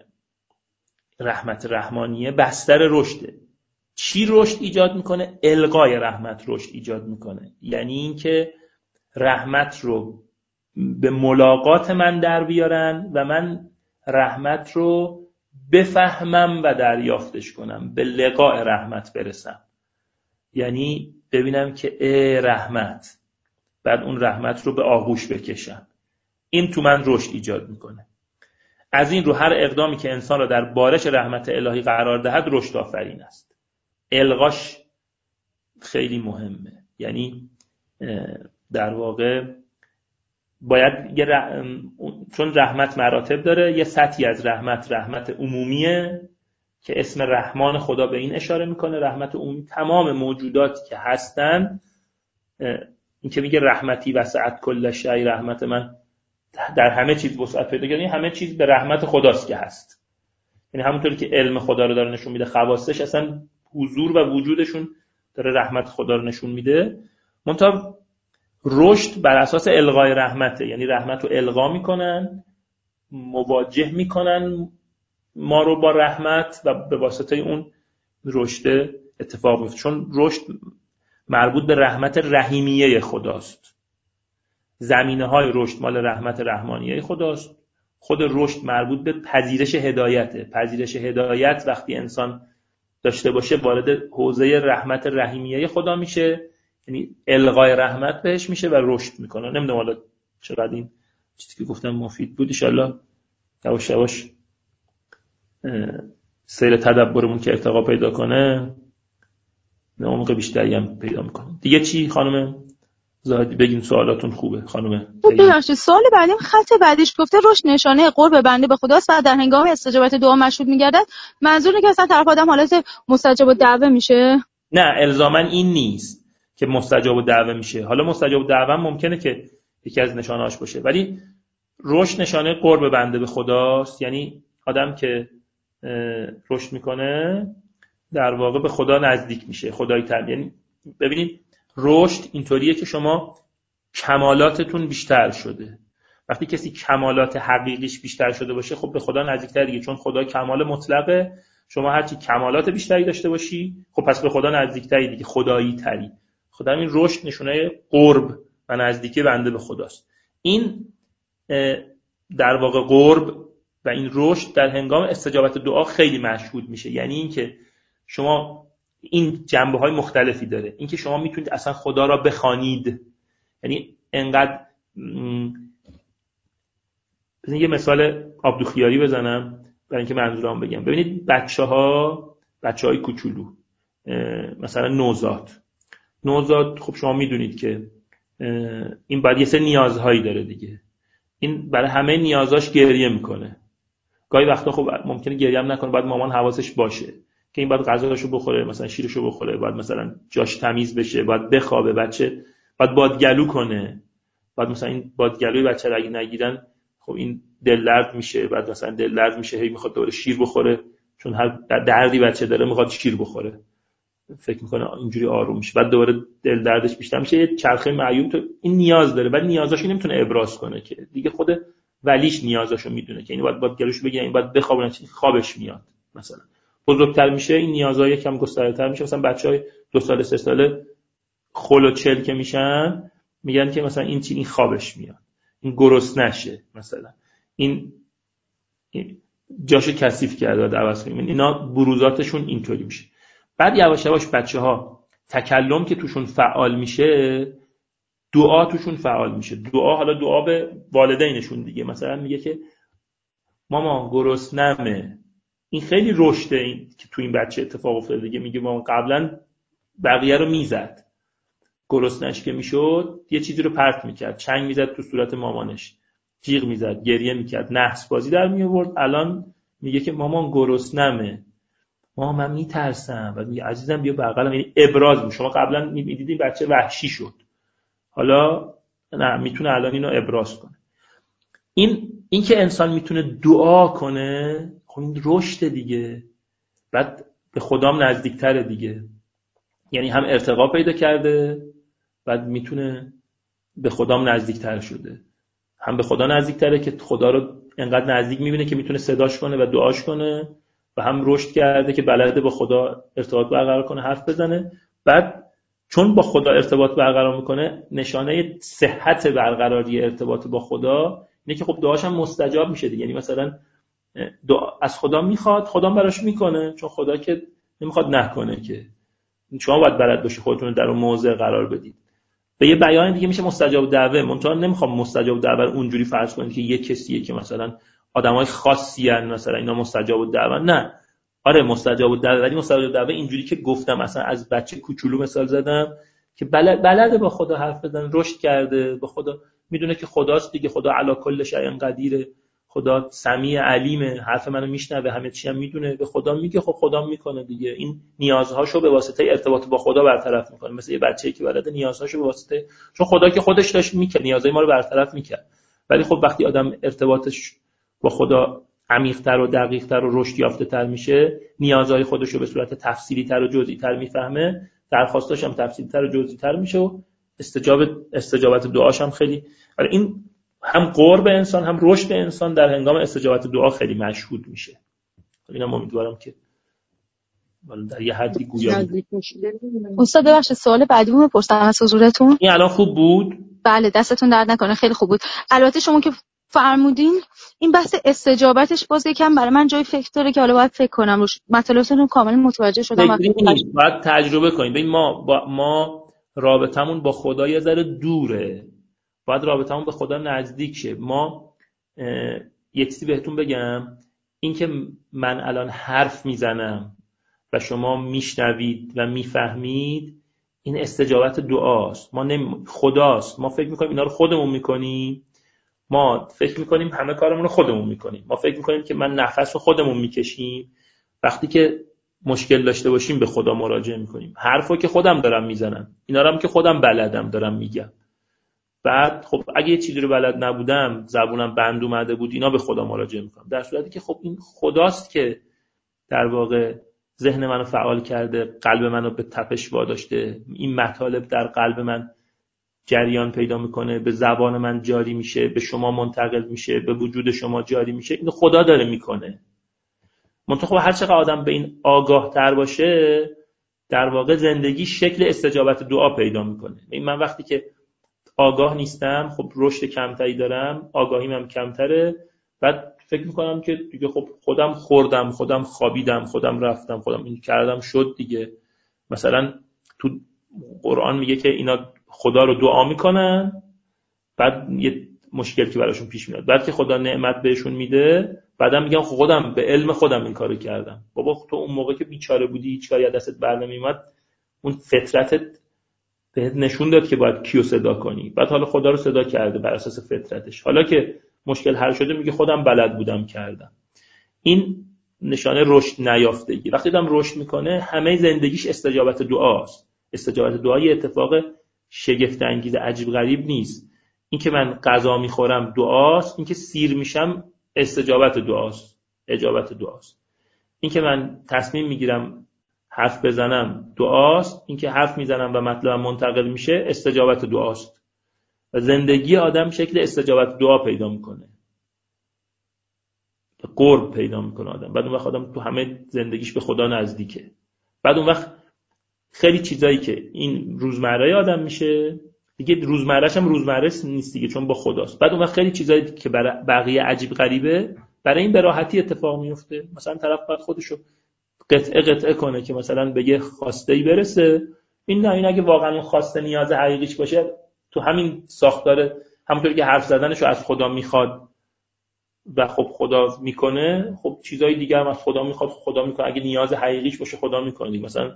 Speaker 1: رحمت رحمانیه بستر رشده. چی رشد ایجاد میکنه؟ القای رحمت رشد ایجاد میکنه، یعنی این که رحمت رو به ملاقات من در بیارن و من رحمت رو بفهمم و دریافتش کنم، به لقاء رحمت برسم، یعنی ببینم که ای رحمت، بعد اون رحمت رو به آغوش بکشم. این تو من رشد ایجاد میکنه. از این رو هر اقدامی که انسان را در بارش رحمت الهی قرار دهد رشد آفرین است. الغاش خیلی مهمه، یعنی در واقع باید ر... چون رحمت مراتب داره، یه سطحی از رحمت رحمت عمومیه که اسم رحمان خدا به این اشاره میکنه، رحمت عمومی تمام موجوداتی که هستن. این که میگه رحمتی وسعت کل شیء، رحمت من در همه چیز وسعت پیدا کرده، همه چیز به رحمت خداست که هست. یعنی همونطوری که علم خدا رو داره نشون میده، خواستش اصلا حضور و وجودشون داره رحمت خدا رو نشون میده. منتها رشد بر اساس القای رحمته، یعنی رحمت رو القا میکنن، مواجه میکنن ما رو با رحمت و به واسطه اون رشد اتفاق میفته. چون رشد مربوط به رحمت رحیمیه خداست، زمینه های رشد مال رحمت رحمانیه خداست. خود رشد مربوط به پذیرش هدایته. پذیرش هدایت وقتی انسان داشته باشه وارد حوزه رحمت رحیمیه خدا میشه، یعنی القای رحمت بهش میشه و رشد میکنه. نمیدونم حالا چقدر این چیزی که گفتم مفید بود. ان شاءالله یواش یواش سیر تدبرمون که ارتقا پیدا کنه، عمق بیشتری هم پیدا میکنه. دیگه چی خانم زاهدی بگین؟ سوالاتون خوبه خانم.
Speaker 5: ببخشید سوال بعدیم خط بعدیش گفته رشد نشانه قرب بنده به خداست و در هنگام استجابت دعا مشهود میگردد. منظور اینه که اصلا طرف آدم حالت مستجاب الدعوه میشه؟
Speaker 1: نه، الزاما این نیست که مستجاب الدعوه میشه. حالا مستجاب الدعوه ممکنه که یکی از نشانه‌هاش باشه، ولی رشد نشانه قرب بنده به خداست. یعنی آدم که رشد میکنه در واقع به خدا نزدیک میشه، خدایی تر. یعنی ببینید رشد اینطوریه که شما کمالاتتون بیشتر شده. وقتی کسی کمالات حقیقیش بیشتر شده باشه، خب به خدا نزدیکتر دیگه، چون خدا کمال مطلقه. شما هرچی کمالات بیشتری داشته باشی، خب پس به خدا نزدیکتری دیگه، خدایی تری. خدا این رشد نشونه قرب و نزدیکی بنده به خداست. این در واقع قرب و این رشد در هنگام استجابت دعا خیلی مشهود میشه. یعنی این که شما این جنبه‌های مختلفی داره. این که شما میتونید اصلا خدا را بخوانید، یعنی انقدر م... یه مثال عبدالخیاری بزنم برای اینکه منظورم بگم. ببینید بچه‌ها، بچه‌های کوچولو، مثلا نوزاد نوزاد خب شما میدونید که این باید یه سری نیازهایی داره دیگه. این برای همه نیازاش گریه میکنه. گاهی وقتا خب ممکنه گریه هم نکنه، باید مامان حواسش باشه که این باید غذاشو بخوره، مثلا شیرشو بخوره، باید مثلا جاش تمیز بشه، باید بخوابه، بچه باید بادگلو کنه، باید مثلا این بادگلوی بچه رو اگه نگیرن خب این دل لرز میشه، بعد مثلا دل لرز میشه، هی میخواد دوباره شیر بخوره چون هر دردی بچه داره میخواد شیر بخوره، فکر میکنه اینجوری آروم میشه، بعد دوباره دل دردش بیشتر میشه، یه چرخه معیوب. تو این نیاز داره، بعد نیازاشو نمیتونه ابراز کنه که دیگه خود ولیش نیازاشو میدونه که این باید باید گلوش بگیره، این باید بخوابونه، چون خوابش میاد. مثلا بزرگتر میشه این نیازها یکم گسترده‌تر میشه. مثلا بچهای دو سال سه ساله خل و چل که میشن میگن که مثلا این چی، این خوابش میاد، این گرسنه نشه، مثلا این, این جاشو کثیف کرده و عوض کنیم. اینا بروزاتشون اینطوری میشه. بعد یواش یواش بچه‌ها تکلم که توشون فعال میشه، دعا توشون فعال میشه. دعا، حالا دعا به والدینشون دیگه، مثلا میگه که مامان گرسنمه. این خیلی رشده این که تو این بچه اتفاق افتاده دیگه. میگه مامان قبلا بقیه رو میزد، گرسنش که میشد یه چیزی رو پرت میکرد، چنگ میزد تو صورت مامانش، جیغ میزد، گریه میکرد، نحس بازی در میآورد. الان میگه که مامان گرسنمه، مامان من میترسم. و میگه عزیزم بیا بغلم. یعنی ابراز میشه. شما قبلا میدیدین بچه وحشی شد، حالا نه، میتونه الان اینو ابراز کنه. این این که انسان میتونه دعا کنه، خب این رشد دیگه. بعد به خدام نزدیکتره دیگه، یعنی هم ارتقا پیدا کرده، بعد میتونه به خدام نزدیکتر شده، هم به خدا نزدیکتره که خدا رو انقدر نزدیک میبینه که میتونه صداش کنه و دعاش کنه، و هم رشد کرده که بلده با خدا ارتباط برقرار کنه، حرف بزنه. بعد چون با خدا ارتباط برقرار میکنه، نشانه صحت برقراری ارتباط با خدا اینه که خب دعاش هم مستجاب میشه دیگه. یعنی مثلا دعا از خدا میخواد، خدا براش میکنه، چون خدا که نمیخواد نکنه که. شما باید بلد باشی خودتون رو در اون موضع قرار بدید. به یه بیان دیگه میشه مستجاب دعوه. منتها نمیخوام مستجاب دعوه اونجوری فرض کنید که یه کسیه که مثلا آدمای خاصی ان، مثلا اینا مستجاب دعوه. نه، آره مستجاب دعوه، ولی مستجاب دعوه اینجوری که گفتم، مثلا از بچه کوچولو مثال زدم که بلد بلده با خدا حرف بزنه، رشد کرده با خدا، میدونه که خداست دیگه، خدا علی کل شیء قدیره، خدا سمیع علیمه، حرف منو میشنوه، همه چی هم میدونه. به خدا میگه، خب خدا میکنه دیگه. این نیازهاشو به واسطه ارتباط با خدا برطرف میکنه. مثل یه بچه‌ای که بلده نیازهاشو به واسطه، چون خدا که خودش داشت میکنه، نیازهای ما رو برطرف میکرد. ولی خب وقتی آدم ارتباطش با خدا عمیق‌تر و دقیق‌تر و رشد یافته‌تر میشه، نیازهای خودش رو به صورت تفصیلی‌تر و جزئی‌تر میفهمه، درخواستاش هم تفصیلی‌تر و جزئی‌تر میشه و استجاب استجابت دعاش هم خیلی. این هم قرب انسان هم رشد انسان در هنگام استجابت دعا خیلی مشهود میشه. اینم امیدوارم که در یه حدی گویا بود.
Speaker 5: استاد ببخشید سوال بعدیمو بپرسم از حضورتون.
Speaker 1: این الان خوب بود؟
Speaker 5: بله دستتون درد نکنه، خیلی خوب بود. البته شما که فرمودین این بحث استجابتش باز یکم برای من جای فکر داره که حالا باید فکر کنم روش. مطالبتون رو کاملا متوجه شدم.
Speaker 1: باید تجربه کنیم. ببین ما با ما رابطمون با خدا یه ذره دوره، باید رابطمون به خدا نزدیک شه. ما یک چیزی بهتون بگم، این که من الان حرف میزنم و شما میشنوید و میفهمید، این استجابت دعاست. ما نمی... خداست. ما فکر میکنیم اینا رو خودمون میکنیم، ما فکر میکنیم همه کارمون رو خودمون میکنیم، ما فکر میکنیم که من نفس رو خودمون میکشیم. وقتی که مشکل داشته باشیم به خدا مراجعه میکنیم. حرفو که خودم دارم میزنم، اینا رو هم که خودم بلدم دارم میگم. بعد خب اگه یه چیزی رو بلد نبودم، زبونم بند اومده بود، اینا به خدا مراجعه میکنم. در صورتی که خب این خداست که در واقع ذهن منو فعال کرده، قلب منو به تپش واداشته، این مطالب در قلب من جریان پیدا میکنه، به زبان من جاری میشه، به شما منتقل میشه، به وجود شما جاری میشه. اینو خدا داره میکنه. منتها هر چقدر آدم به این آگاه تر باشه، در واقع زندگی شکل استجابت دعا پیدا میکنه. این من وقتی که آگاه نیستم، خب رشد کمتری دارم، آگاهیم هم کمتره، بعد فکر میکنم که دیگه خب خودم خوردم، خودم خوابیدم، خودم رفتم، خودم این کردم شد دیگه. مثلا تو قرآن میگه که اینا خدا رو دعا میکنن، بعد یه مشکل که براشون پیش میاد، بعد که خدا نعمت بهشون میده، بعدا میگن خودم به علم خودم این کارو کردم. بابا تو اون موقع که بیچاره بودی، هیچ کاری از دستت بر نمیومد، اون فطرتت بهت نشون داد که باید کیو صدا کنی. بعد حالا خدا رو صدا کرده بر اساس فطرتش. حالا که مشکل حل شده میگه خودم بلد بودم کردم. این نشانه رشد نیافتگی. وقتی آدم رشد میکنه، همه زندگیش استجابت دعاست. استجابت دعا یه اتفاق شگفت انگیز عجیب غریب نیست. این که من غذا میخورم دعاست، این که سیر میشم استجابت دعاست، اجابت دعاست. این که من تصمیم میگیرم حرف بزنم دعاست، این که حرف میزنم و مطلبم منتقل میشه استجابت دعاست. و زندگی آدم شکل استجابت دعا پیدا میکنه، قرب پیدا میکنه آدم. بعد اون وقت آدم تو همه زندگیش به خدا نزدیکه. بعد اون وقت خیلی چیزایی که این روزمره آدم میشه دیگه روزمره‌اش هم روزمره نیست دیگه، چون با خداست. بعد اون وقت خیلی چیزایی که برای بقیه عجیب غریبه برای این به راحتی اتفاق میفته. مثلا طرف باید خودشو قطعه قطعه کنه که مثلا به یه خواسته‌ای برسه. این نه، این اگه واقعا اون خواسته نیاز حقیقیش باشه تو همین ساختار، همونطوری که حرف زدنشو از خدا میخواد و خب خدا میکنه، خب چیزای دیگه هم از خدا میخواد خدا میکنه. اگه نیاز حقیقیش باشه خدا میکنه. مثلا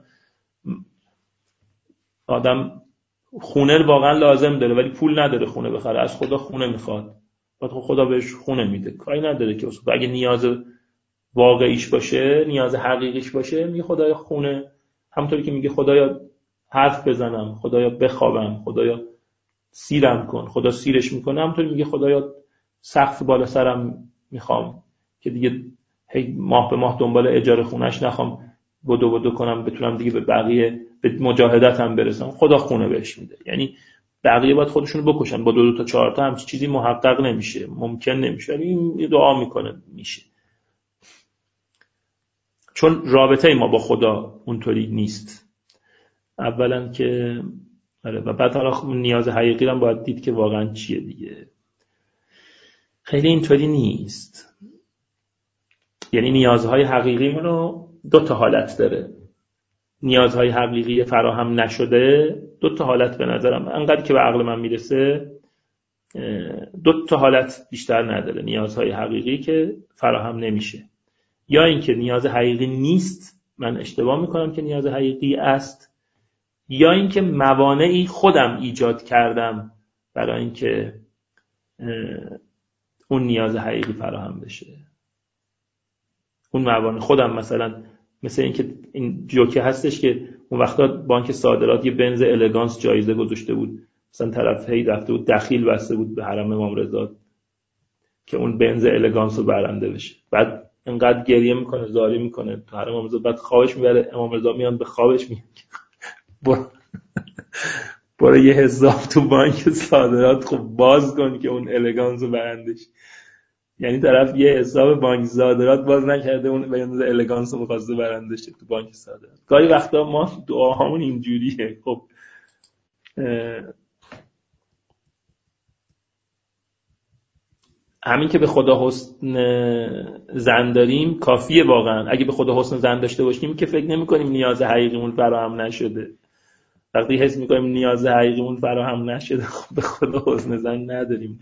Speaker 1: آدم خونه واقعا لازم داره ولی پول نداره خونه بخره، از خدا خونه میخواد، بعد خدا بهش خونه میده. کاری نداره که اگه نیاز واقعیش باشه، نیاز حقیقیش باشه، میگه خدایا خونه. همونطوری که میگه خدایا حرف بزنم، خدایا بخوابم، خدایا سیرم کن، خدا سیرش میکنه. همونطوری میگه خدایا سقف بالا سرم میخوام که دیگه هی ماه به ماه دنبال اجاره خونش نخوام بدو بدو کنم، بتونم دیگه به بقیه به مجاهدتم برسم. خدا خونه بهش میده. یعنی بقیه باید خودشونو بکشن، با دو دو تا چهار تا هم چیزی محقق نمیشه، ممکن نمیشه، ولی این دعا میکنه میشه. چون رابطه ما با خدا اونطوری نیست. اولا که آره، و بعد حالا نیاز حقیقی هم باید دید که واقعا چیه دیگه. خیلی اینطوری نیست. یعنی نیازهای حقیقی منو دو تا حالت داره. نیازهای حقیقی فراهم نشده دو تا حالت به نظرم انقدر که به عقل من میرسه دو تا حالت بیشتر نداره. نیازهای حقیقی که فراهم نمیشه، یا اینکه نیاز حقیقی نیست، من اشتباه میکنم که نیاز حقیقی است، یا اینکه موانعی خودم ایجاد کردم برای اینکه اون نیاز حقیقی فراهم بشه. اون موانع خودم، مثلا مثل اینکه این جوکه هستش که اون وقتا بانک صادرات یه بنز الگانس جایزه گذاشته بود، مثلا طرف هی رفته بود دخیل بسته بود به حرم امام رضا که اون بنز الگانس رو برنده بشه. بعد انقدر گریه میکنه، زاری میکنه تو حرم امام رضا، بعد خوابش میبره، امام رضا میان به خوابش میگه برو برو یه حساب تو بانک صادرات خب باز کن که اون الگانس رو برندش. یعنی طرف یه حساب بانک صادرات باز نکرده، اون بنز الگانس رو می‌خواسته برنده شه تو بانک صادرات. گاهی وقتا ما دعاهامون اینجوریه. خب همین که به خدا حسن زن داریم کافیه واقعا. اگه به خدا حسن زن داشته باشیم که فکر نمی‌کنیم نیاز حقیقیمون فراهم نشده. وقتی حس می‌کنیم نیاز حقیقیمون فراهم نشده، خب به خدا حسن زن نداریم.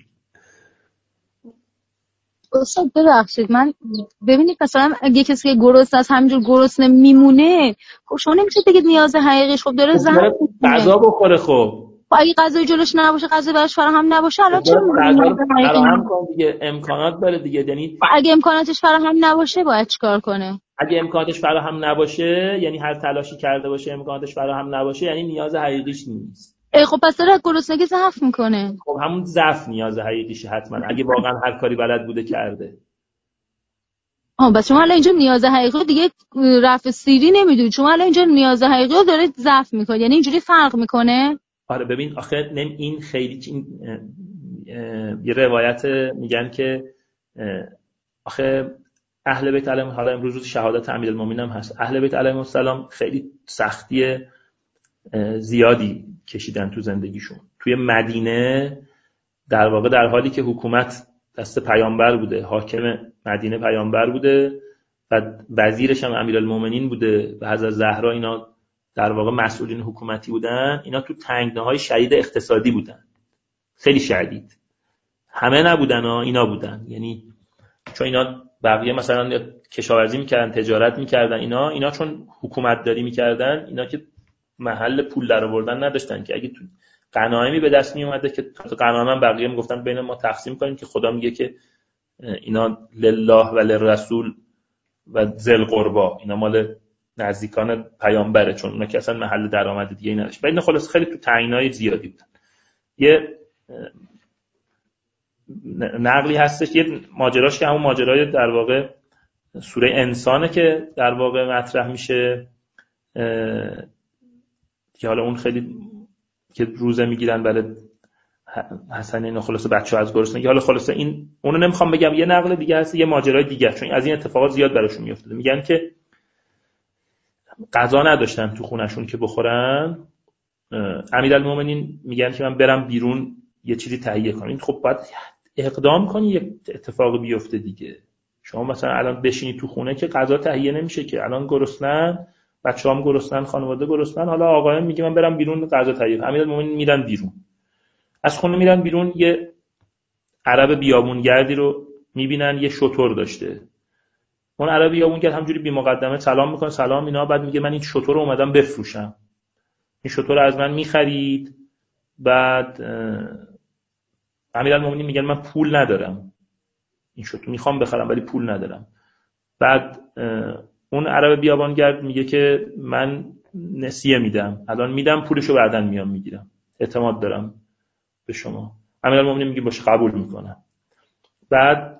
Speaker 5: استاد ببخشید، من ببینید مثلا اگه کسی که گرسنه است همینجور گرسنه میمونه، خب شما نمیشه بگید نیاز حقیقیش خب داره زن
Speaker 1: غذا بخوره. خب
Speaker 5: خب اگه غذای جلوش نباشه، غذا براش فراهم نباشه، الان چه
Speaker 1: فراهم کن دیگه، امکانات داره دیگه. یعنی
Speaker 5: اگه امکاناتش فراهم نباشه باید چیکار کنه؟
Speaker 1: اگه امکاناتش فراهم نباشه یعنی هر تلاشی کرده باشه امکاناتش فراهم نباشه، یعنی نیاز حقیقیش نیست.
Speaker 5: ای خب پس داره گرسنگی ضعف میکنه.
Speaker 1: خب همون ضعف نیاز حقیقیشه حتما، اگه واقعا هر کاری بلد بوده کرده.
Speaker 5: آه بس شما الان اینجا نیاز حقیقی دیگه رفع سیری نمیدونید، شما الان اینجا نیاز حقیقی رو داره ضعف میکنه، یعنی اینجوری فرق میکنه.
Speaker 1: آره ببین آخه نم این خیلی این یه روایت میگن که آخه اهل بیت علیهم، حالا امروز روز شهادت امیرالمومنین هم هست، اهل بیت علیهم السلام خیلی سختی زیادی کشیدن تو زندگیشون. توی مدینه در واقع در حالی که حکومت دست پیامبر بوده، حاکم مدینه پیامبر بوده و وزیرش هم امیرالمومنین بوده و حضرت زهرا، اینا در واقع مسئولین حکومتی بودن. اینا تو تنگناهای شدید اقتصادی بودن، خیلی شدید. همه نبودن ها، اینا بودن. یعنی چون اینا بقیه مثلا کشاورزی میکردن، تجارت میکردن، اینا اینا چون حکومت داری میکردن، اینا که محل پول در آوردن نداشتن که اگه تو غنایمی به دست می اومده که تو غنایم هم بقیه میگفتن بین ما تقسیم کنیم، که خدا میگه که اینا لله و للرسول و ذل قربا، اینا مال نزدیکان پیامبره، چون اونا که اصلا محل درآمد دیگه ای نداشت. اینا خلاص خیلی تو تعیینای زیادی بودن. یه نقلی هستش، یه ماجراش که همون ماجرای در واقع سوره انسانه که در واقع مطرح میشه که حالا اون خیلی که روزه میگیرن برای حسن اینا خلاصه بچه‌ها از گرسنگی. حالا خلاصه این اونو نمیخوام بگم، یه نقل دیگه هست، یه ماجرای دیگه، چون از این اتفاقات زیاد براشون میافتاده. میگن که غذا نداشتن تو خونشون که بخورن، امیرالمومنین میگن که من برم بیرون یه چیزی تهیه کنم. این خب باید اقدام کنی یه اتفاقی بیفته دیگه. شما مثلا الان بشینی تو خونه که غذا تهیه نمیشه که، الان گرسنن، بچه‌هام گرسنن، خانواده گرسنن، حالا آقایان میگه من برم بیرون غذا تهیه کنم. امیرالمومنین میرن بیرون، از خونه میرن بیرون، یه عرب بیابونگردی رو میبینن یه شتر داشته. اون عرب بیابونگرد همجوری بی مقدمه سلام میکنه، سلام اینا، بعد میگه من این شتر رو اومدم بفروشم. این شتر رو از من میخرید. بعد امیرالمومنین میگن من پول ندارم، این شتر میخوام بخرم ولی پول ندارم. بعد اون عرب بیابانگرد میگه که من نسیه میدم، الان میدم، پولشو بعداً میام میگیرم، اعتماد دارم به شما. امیرالمومنین میگه باشه قبول میکنم. بعد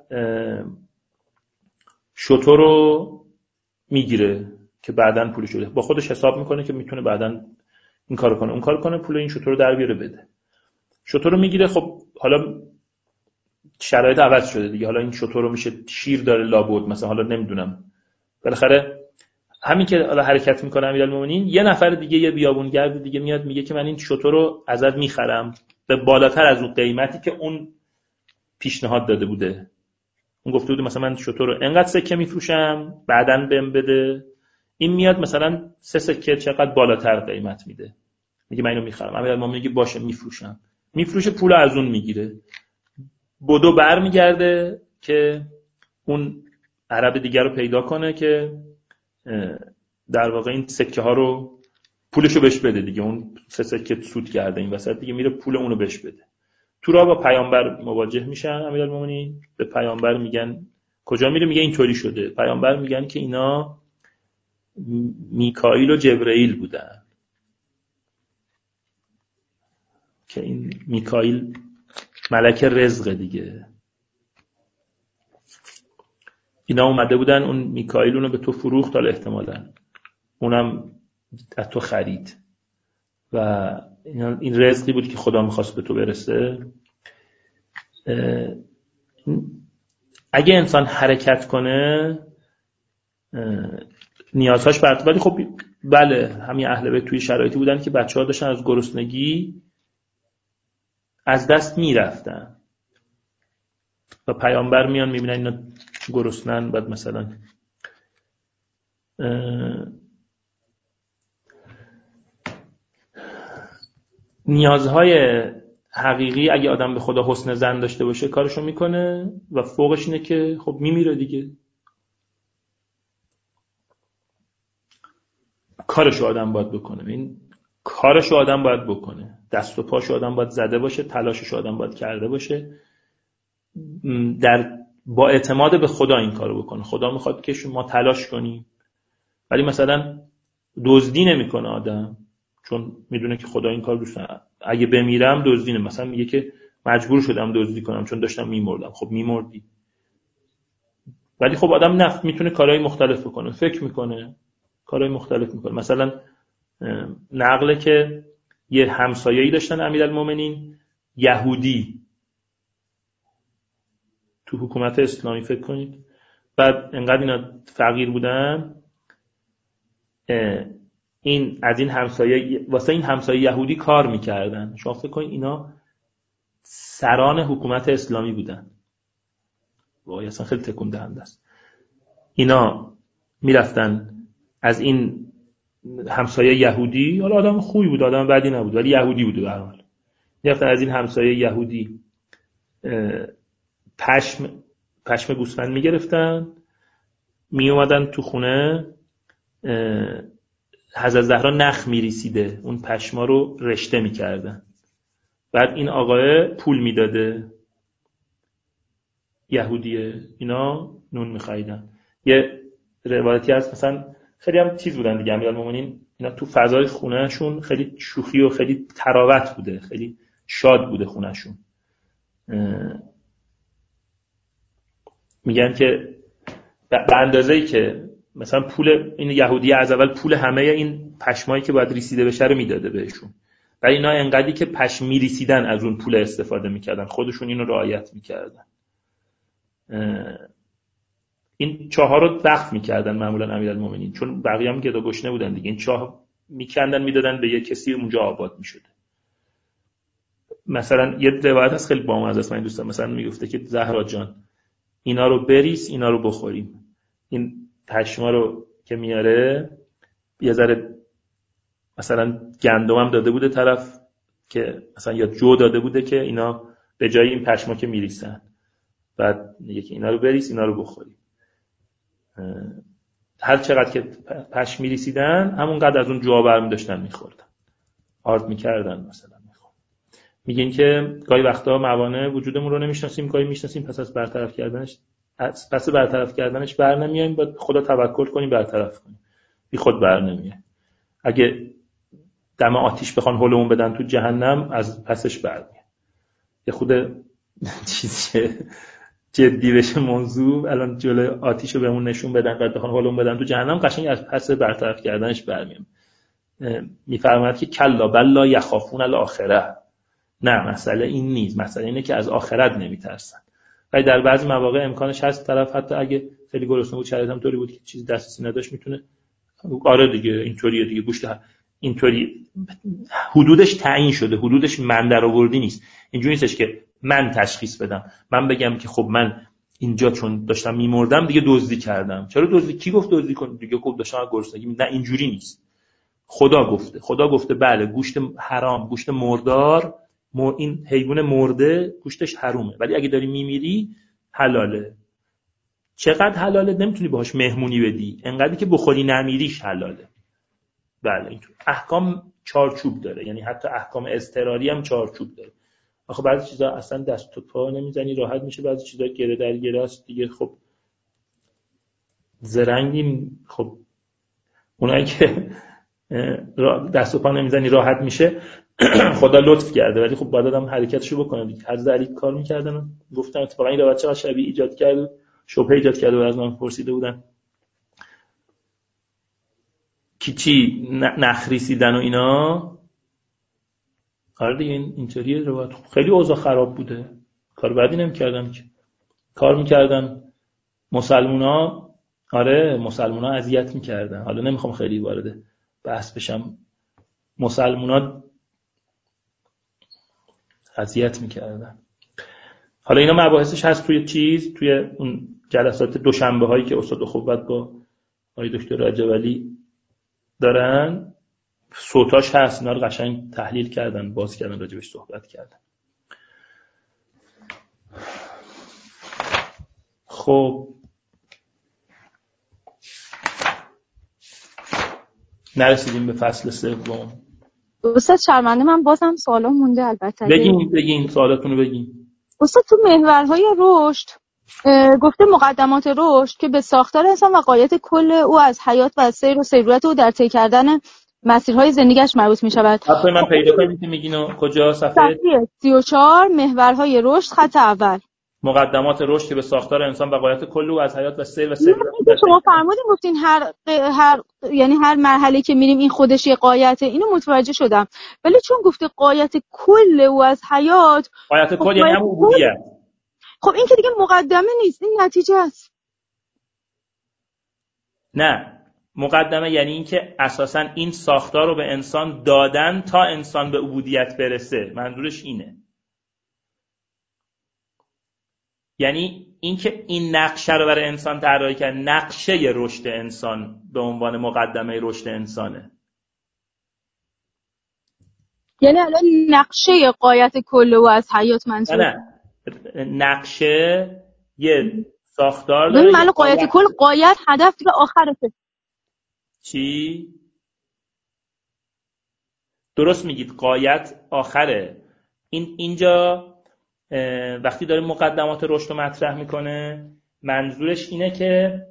Speaker 1: شتر رو میگیره که بعداً پولشو بده، با خودش حساب میکنه که میتونه بعداً این کارو کنه اون کارو کنه، پول این شتر رو در بیاره بده. شتر رو میگیره. خب حالا شرایط عوض شده دیگه، حالا این شتر رو میشه شیر داره لابد مثلا، حالا نمیدونم، بالاخره همین که حالا حرکت میکنه امیرالمومنین، یه نفر دیگه، یه بیابونگرد دیگه میاد میگه که من این شتر رو ازت میخرم به بالاتر از اون قیمتی که اون پیشنهاد داده بوده. اون گفته بوده مثلا من شتر رو انقدر سکه میفروشم بعداً بهم بده، این میاد مثلا سه سکه چقدر بالاتر قیمت میده، میگه من اینو میخرم. امیرالمومنین میگه باشه میفروشم، میفروشه، پول از اون میگیره. بدو برمیگرده که اون عرب دیگر رو پیدا کنه که در واقع این سکه ها رو پولشو بهش بده دیگه. اون سه سکه سود کرده این وسط دیگه، میره پول اونو بهش بده. تو راه با پیامبر مواجه میشن امیرالمومنین، به پیامبر میگن کجا میره، میگه اینطوری شده. پیامبر میگن که اینا میکائیل و جبرئیل بودن، که این میکائیل ملک رزق دیگه، اینا اومده بودن، اون میکائیل اونو به تو فروخت، حالا احتمالاً اونم از تو خرید و این رزقی بود که خدا میخواست به تو برسه. اگه انسان حرکت کنه نیازهاش برطرف، ولی خب بله همین اهل بیت توی شرایطی بودن که بچه‌ها داشتن از گرسنگی از دست میرفتن و پیامبر میان میبینن اینا گرسنن، بعد مثلا نیازهای حقیقی اگه آدم به خدا حسن ظن داشته باشه کارشو میکنه و فوقش اینه که خب میمیره دیگه. کارشو آدم باید بکنه، این کارشو آدم باید بکنه، دست و پاشو آدم باید زده باشه، تلاششو آدم باید کرده باشه، در با اعتماد به خدا این کارو بکنه. خدا میخواد که ما تلاش کنیم، ولی مثلا دزدی نمیکنه آدم، چون میدونه که خدا این کار دوست نداره. اگه بمیرم دزدی نمیکنم، مثلا میگه که مجبور شدم دزدی کنم چون داشتم میمردم. خب میمردی، ولی خب آدم نفت میتونه کارهای مختلف بکنه، فکر میکنه کارهای مختلف میکنه. مثلا نقله که یه همسایه‌ای داشتن امیرالمومنین یهودی تو حکومت اسلامی، فکر کنید، بعد انقدر اینا فقیر بودن، این از این همسایه واسه این همسایه یهودی کار میکردن. شما فکر کنید اینا سران حکومت اسلامی بودن، وای اصلا خیلی تکون دهنده است. اینا میرفتن از این همسایه یهودی، حالا آدم خوبی بود، آدم بدی نبود ولی یهودی بود به هر حال، میرفتن از این همسایه یهودی پشم پشم گوسفند میگرفتن، میومدن تو خونه، حضرت زهرا نخ میریسیده، اون پشما رو رشته میکردن، بعد این آقای پول میداده، یهودیه، اینا نون میخریدن. یه روایتی هست مثلا خیلی هم چیز بودن دیگه امیرالمومنین، اینا تو فضای خونهشون خیلی شوخی و خیلی تراوت بوده، خیلی شاد بوده خونهشون. میگن که به اندازه‌ای که مثلا پول این یهودی از اول پول همه این پشمایی که باید ریسیده بشه رو میداده بهشون، ولی اینا انقدری که پشم میریسیدن از اون پول استفاده میکردن، خودشون اینو رعایت میکردن. این چاها رو وقف میکردن معمولا امیرالمومنین، چون بقیه هم گدا گشنه بودن دیگه. این چاه میکندن میدادن به یه کسی اونجا آباد میشده. مثلا یه روایت هست خیلی بامزه است، من دوستم مثلا میگفته که زهرا جان اینا رو بریس اینا رو بخوریم. این پشما رو که میاره یه ذره مثلا گندم هم داده بوده طرف که مثلا یا جو داده بوده که اینا به جای این پشما که میریسن، بعد میگه که اینا رو بریس اینا رو بخوریم. هر چقدر که پشم میریسیدن همونقدر از اون جوها برمی داشتن میخوردن، آرد میکردن مثلا میخورد. میگین که گاهی وقتا موانع وجودمون رو نمیشناسیم، گاهی میشناسیم، پس از برطرف کردنش پس برطرف کردنش بر نمیایم، باید خدا توکل کنیم برطرف کنیم، بی خود بر نمیه. اگه دم آتیش بخوان هلمون بدن تو جهنم از پسش بر میاد. یه خود چیزی جدی بشه موضوع، الان جلوی آتیشو بهمون نشون بدن بعد بخوان هلمون بدن تو جهنم قشنگ از پس برطرف کردنش برمیاد. میفرماید که کلا بلا یخافون الاخره، نه مسئله این نیست، مسئله اینه که از آخرت نمیترسن. ولی در بعضی مواقع امکانش هست طرف حتی اگه خیلی گرسنه بود، شرایط هم طوری بود که چیزی دسترسی نداشت، میتونه آره دیگه اینطوریه دیگه گوشت اینطوری حدودش تعیین شده، حدودش من در آوردی نیست. اینجوری نیستش که من تشخیص بدم، من بگم که خب من اینجا چون داشتم میمردم دیگه دزدی کردم. چرا دزدی؟ کی گفت دزدی کن دیگه؟ خب داشتم گرسنگی. نه اینجوری نیست. خدا گفته، خدا گفته بله گوشت حرام، گوشت مردار، این حیوان مرده گوشتش حرومه، ولی اگه داری میمیری حلاله. چقدر حلاله؟ نمیتونی باهاش مهمونی بدی، انقدری که بخوری نمیریش حلاله. بله اینطور. احکام چارچوب داره، یعنی حتی احکام اضطراری هم چارچوب داره. آخه بعضی چیزا اصلا دست و پا نمیزنی راحت میشه، بعضی چیزا گره در گره است دیگه. خب زرنگیم، خب اونایی که دست و پا نمیزنی راحت میشه خدا لطف کرده، ولی خب باید آدم حرکتشو بکنه دیگه. حضرت علی کار میکردن، گفتن اتفاقا این روایت چقدر شبیه ایجاد کرد، شبهه ایجاد کرده و از من پرسیده بودن کی چی نخریسیدن و اینا. آره دیگه اینطوریه روایت. خیلی اوضاع خراب بوده، کار بدی نمی‌کردن که، کار می‌کردن مسلمونا. آره مسلمونا اذیت می‌کردن. حالا نمیخوام خیلی وارد بحث بشم، مسلمونا اذیت می‌کردن. حالا اینا مباحثش هست توی چیز، توی اون جلسات دوشنبه هایی که استاد اخوت با آقای دکتر رجب‌علی دارن، صوتاش هست، اینا رو قشنگ تحلیل کردن، باز کردن، راجبش صحبت کردن. خب نرسیدیم به فصل سوم.
Speaker 5: استاد شرمنده من بازم سوالا مونده. البته
Speaker 1: بگین بگین سوالاتون رو بگین.
Speaker 5: استاد تو محورهای رشد گفته مقدمات رشد که به ساختار انسان و غایت کل او از حیات و از سیر و سیرورت او در طی کردن مسیرهای زندگیش مربوط می شود.
Speaker 1: صفحه من پیدا کنید که میگین کجا؟ صفحه
Speaker 5: سی و چهار محورهای رشد خط اول.
Speaker 1: مقدمات رشد که به ساختار انسان و غایت کل او از حیات و سیر و سیرورت او.
Speaker 5: شما فرمودین گفتین هر هر یعنی هر مرحله که میریم این خودش یه غایته، اینو متوجه شدم، ولی چون گفته غایت کل او از حیات،
Speaker 1: غایت کل یعنی هم عبودیت.
Speaker 5: خب این که دیگه مقدمه نیست، این نتیجه است.
Speaker 1: نه مقدمه یعنی این که اساساً این ساختار رو به انسان دادن تا انسان به عبودیت برسه، منظورش اینه. یعنی این که این نقشه رو برای انسان طراحی کرد، نقشه رشد انسان به عنوان مقدمه رشد انسانه.
Speaker 5: یعنی الان نقشه غایت کل و از حیات منظور
Speaker 1: نه نه نقشه یه ساختار داره.
Speaker 5: من غایت کل غایت هدف دیگه آخره.
Speaker 1: چی؟ درست میگید، غایت آخره. این اینجا وقتی داره مقدمات رشد رو مطرح میکنه منظورش اینه که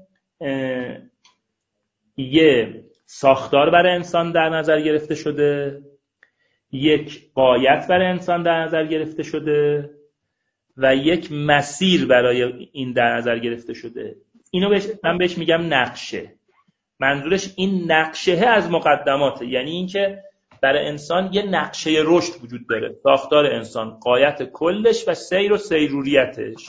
Speaker 1: یه ساختار برای انسان در نظر گرفته شده، یک غایت برای انسان در نظر گرفته شده و یک مسیر برای این در نظر گرفته شده. اینو بهش من بهش میگم نقشه. منظورش این نقشه از مقدماته، یعنی اینکه برای انسان یه نقشه رشد وجود داره، ساختار انسان، غایت کلش و سیر و سیروریتش.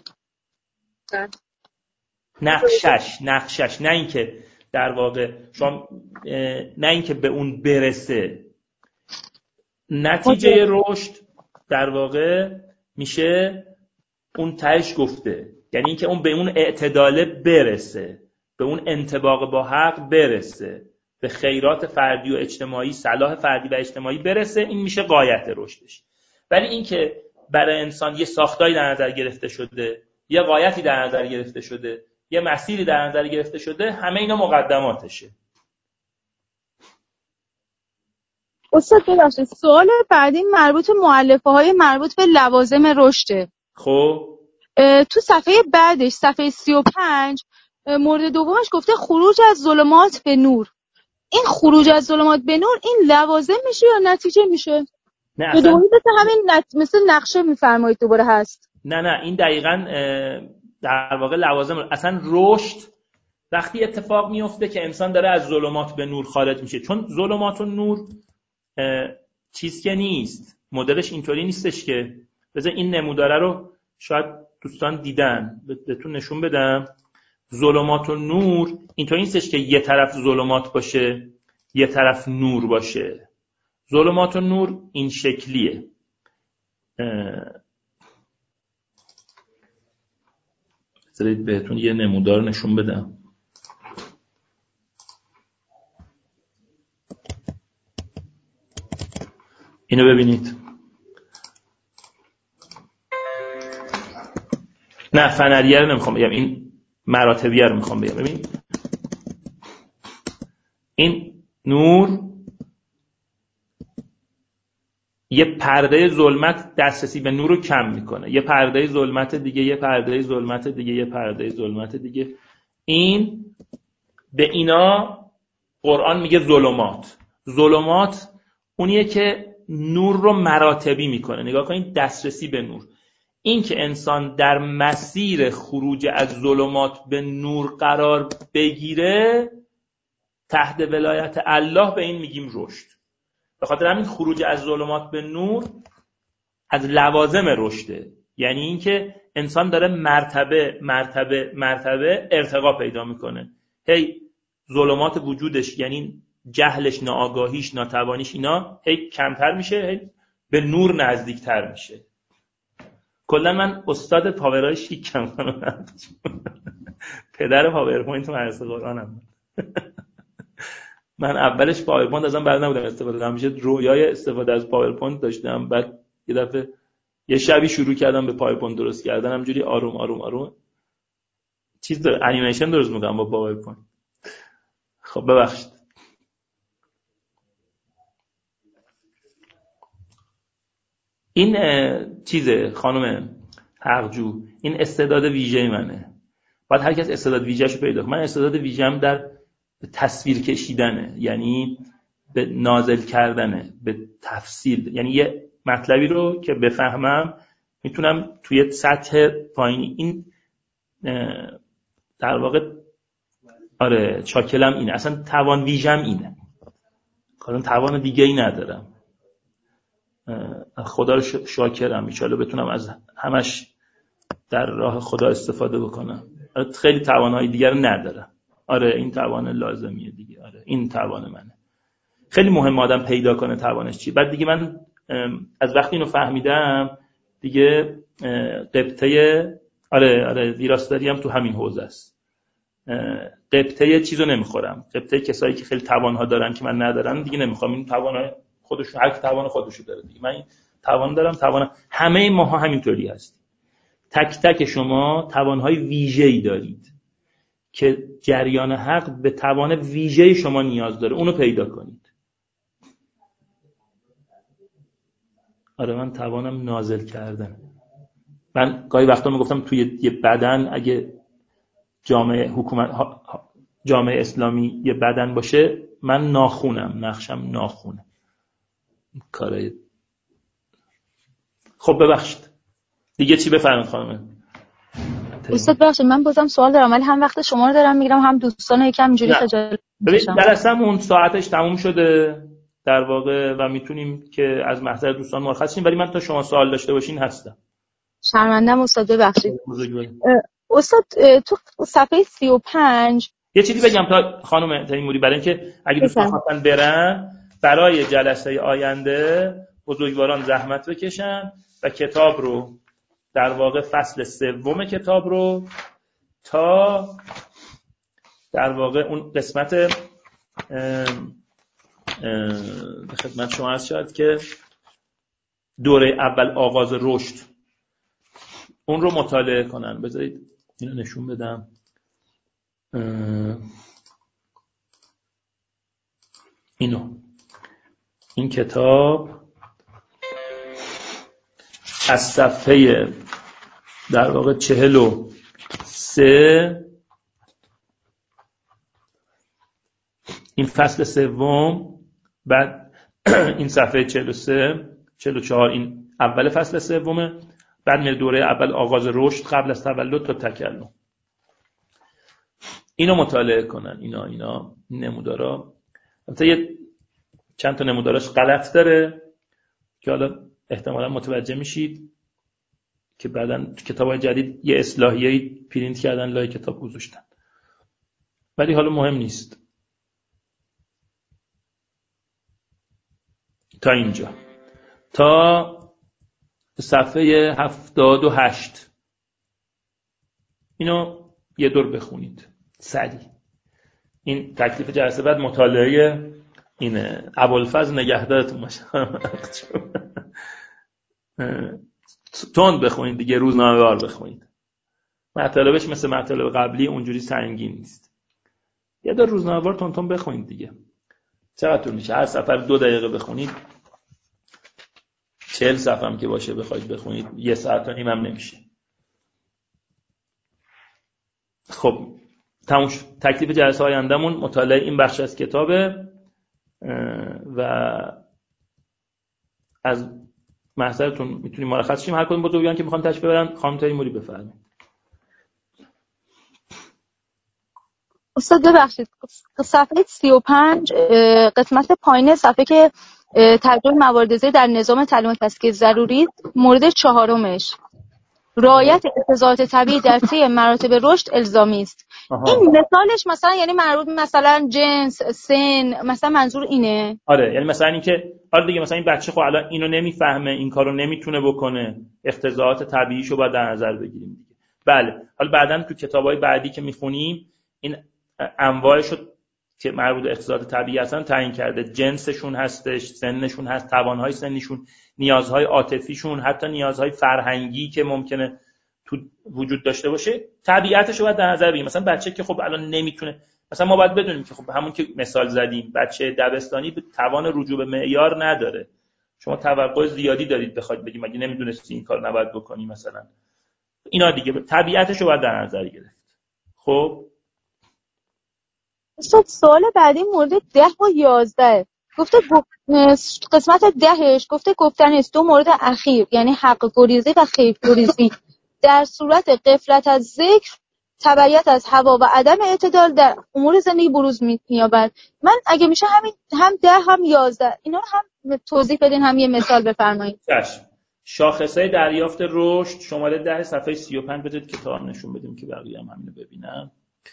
Speaker 1: نقشش نقشش نه اینکه در واقع شما نه اینکه به اون برسه. نتیجه رشد در واقع میشه اون تهش گفته، یعنی اینکه اون به اون اعتداله برسه، به اون انطباق با حق برسه، به خیرات فردی و اجتماعی، صلاح فردی و اجتماعی برسه. این میشه غایت رشدش. ولی اینکه برای انسان یه ساختاری در نظر گرفته شده، یه غایتی در نظر گرفته شده، یه مسیری در نظر گرفته شده، همه اینا مقدماتشه.
Speaker 5: استاد ببخشید سوال بعدی مربوط به مؤلفه های مربوط به لوازم رشده.
Speaker 1: خب
Speaker 5: تو صفحه بعدش صفحه سی و پنج مورد دومش گفته خروج از ظلمات به نور. این خروج از ظلمات به نور این لوازم میشه یا نتیجه میشه؟
Speaker 1: نه
Speaker 5: اصلا دومی مثل همین نت... مثل نقشه میفرمایید دوباره هست.
Speaker 1: نه نه این دقیقاً در واقع لوازم. اصلا رشد وقتی اتفاق میفته که انسان داره از ظلمات به نور خارج میشه، چون ظلمات و نور چیز که نیست، مدلش اینطوری نیستش که بذار این نموداره رو شاید دوستان دیدن بهتون نشون بدم. ظلمات و نور اینطوری نیستش که یه طرف ظلمات باشه یه طرف نور باشه. ظلمات و نور این شکلیه. بذارید بهتون یه نمودار نشون بدم. اینو ببینید. نه فنریه رو نمیخوام بگم، این مراتبیه رو میخوام بگم. ببین این نور یه پرده ظلمت دسترسی به نور رو کم میکنه، یه پرده ظلمت دیگه، یه پرده ظلمت دیگه، یه پرده ظلمت دیگه. این به اینا قرآن میگه ظلمات. ظلمات اونیه که نور رو مراتبی میکنه. نگاه کنید دسترسی به نور. این که انسان در مسیر خروج از ظلمات به نور قرار بگیره تحت ولایت الله، به این میگیم رشد. به خاطر همین خروج از ظلمات به نور از لوازم رشده، یعنی این که انسان داره مرتبه مرتبه مرتبه ارتقا پیدا میکنه. هی ظلمات وجودش یعنی جهلش، ناآگاهیش، ناتوانیش، اینا هی کمتر میشه، هی به نور نزدیکتر میشه. کلا من استاد پاورای شیکم. پدر پاورپوینت مدرسه قرآنم. من اولش پاورپوینت ازم بعد نبودم استفاده کنم، همیشه رویای استفاده از پاورپوینت داشتم. بعد یه دفعه یه شبی شروع کردم به پاورپوینت درست کردن، همینجوری آروم آروم آروم چیز داره انیمیشن درست میکنم با پاورپوینت. خب ببخشید. این چیزه خانم حقجو، این استعداد ویژه منه. باید هر کس استعداد ویژه‌شو پیدا کنه. من استعداد ویژه‌ام در تصویر کشیدنه، یعنی به نازل کردنه، به تفصیل. یعنی یه مطلبی رو که بفهمم میتونم توی سطح پایینی این در واقع آره چاکلم اینه. اصلا توان ویژم اینه. کارم توان دیگه ای ندارم. خدا رو شاکرم، ان شاءالله بتونم از همش در راه خدا استفاده بکنم. خیلی توانایی دیگر رو ندارم. آره این توان لازمیه دیگه. آره این توان منه. خیلی مهم آدم پیدا کنه توانش چی. بعد دیگه من از وقتی اینو فهمیدم دیگه قبطه آره آره ویراستاری هم تو همین حوزه است. قبطه چیزو نمیخورم. قبطه کسایی که خیلی توانها دارن که من ندارم دیگه نمیخوام. این توانای خودشون، هر کی توان خودشو داره دیگه. من توان دارم، توان همه ماها همینطوری هست. تک تک شما توانهای ویژه‌ای دارید که جریان حق به توان ویژه شما نیاز داره، اونو پیدا کنید. آره من توانم نازل کردن. من گاهی وقتا میگفتم توی یه بدن اگه جامعه حکومت جامعه اسلامی یه بدن باشه، من ناخونم، نقشم ناخونه. کارای خب ببخشید دیگه چی بفرمایید خانم.
Speaker 5: استاد بخشید من بازم سوال دارم ولی هم وقت شما رو دارم میگیرم هم دوستان یکم اینجوری خجالت میکشم.
Speaker 1: جلسه‌مون ساعتش تموم شده در واقع و میتونیم که از محضر دوستان مرخص شیم، ولی من تا شما سوال داشته باشین هستم.
Speaker 5: شرمندم استاد ببخشید. استاد تو صفحه سی و پنج
Speaker 1: یه چیزی بگم تا خانم تیموری، برای اینکه اگه دوستان خواستن برن برای جلسه آینده بزرگواران زحمت بکشن و کتاب رو در واقع فصل سوم کتاب رو تا در واقع اون قسمت به خدمت شما عرض شد که دوره اول آغاز رشد اون رو مطالعه کنن. بذارید اینو نشون بدم. اینو این کتاب از صفحه در واقع چهل و سه این فصل سوم، بعد این صفحه چهل و سه چهل و چهار این اول فصل سومه، بعد میره دوره اول آغاز رشد قبل از تولد تا تکلم. اینو مطالعه کنن. اینا اینا نمودارا البته یه چند تا نموداراش غلط داره که حالا احتمالاً متوجه میشید که بعداً کتابای جدید یه اصلاحیه‌ای پرینت کردن لای کتاب گذاشتن، ولی حالا مهم نیست. تا اینجا تا صفحه هفتاد و هشت اینو یه دور بخونید سریع. این تکلیف جلسه بعد مطالعه اینه. ابوالفضل نگهدارتون باشه. تند بخونید دیگه، روزنامه‌وار بخونید. مطالبش مثل مطالب قبلی اونجوری سنگین نیست. یه دور روزنامه‌وار تند تند بخونید دیگه. چقدر طول میشه؟ هر سفر دو دقیقه بخونید. چهل صفحه هم که باشه بخواید بخونید یه ساعت و نیم هم نمیشه. خب تموم شد. تکلیف جلسه آیندهمون مطالعه این بخش از کتابه و از محضرتون میتونیم مرخص شیم. هر کدوم بزرگان که میخوان تشریف ببرن خانم تیموری بفرمایید.
Speaker 5: استاد ببخشید صفحه سی و پنج قسمت پایین صفحه که ترجمه موارد زیر در نظام تعلیم و تسکیه ضروری مورد چهارمش رعایت اعتزالات طبیعی در طی مراتب رشد الزامی است. این مثالش مثلا یعنی مربوط مثلا جنس سن مثلا منظور اینه؟
Speaker 1: آره یعنی مثلا اینکه آره دیگه مثلا این بچه خب الان اینو نمیفهمه این کارو نمیتونه بکنه، اختزالات طبیعیشو باید در نظر بگیریم دیگه. بله حالا بعداً تو کتابای بعدی که میخونیم این انواعشو که مربوط به اختزالات طبیعی هستن تعیین کرده. جنسشون هستش، سنشون هست، توانهای سنیشون، نیازهای عاطفیشون، حتی نیازهای فرهنگی که ممکنه تو وجود داشته باشه طبیعتش رو باید در نظر بگیریم. مثلا بچه که خب الان نمیتونه، مثلا ما باید بدونیم که خب همون که مثال زدیم بچه دبستانی به توان رجوع به معیار نداره. شما توقع زیادی دارید بخواید بگید مگه نمیدونستی این کار نباید بکنی مثلا. اینا دیگه طبیعتش رو باید در نظر گرفت. خب
Speaker 5: استاد سوال بعدی مورد ده و یازده گفته قسمت دهش گفته گفتن است دو مورد اخیر یعنی حق گریزی و خیر گریزی در صورت غفلت از ذکر تبعیت از هوا و عدم اعتدال در امور زندگی بروز می‌یابد. من اگه میشه همین هم ده هم یازده اینا رو هم توضیح بدین هم یه مثال بفرمایید.
Speaker 1: چشم. شاخصهای دریافت رشد شماره ده صفحه سی و پنج بذارید کتاب نشون بدیم که بقیه هم همینو ببینن.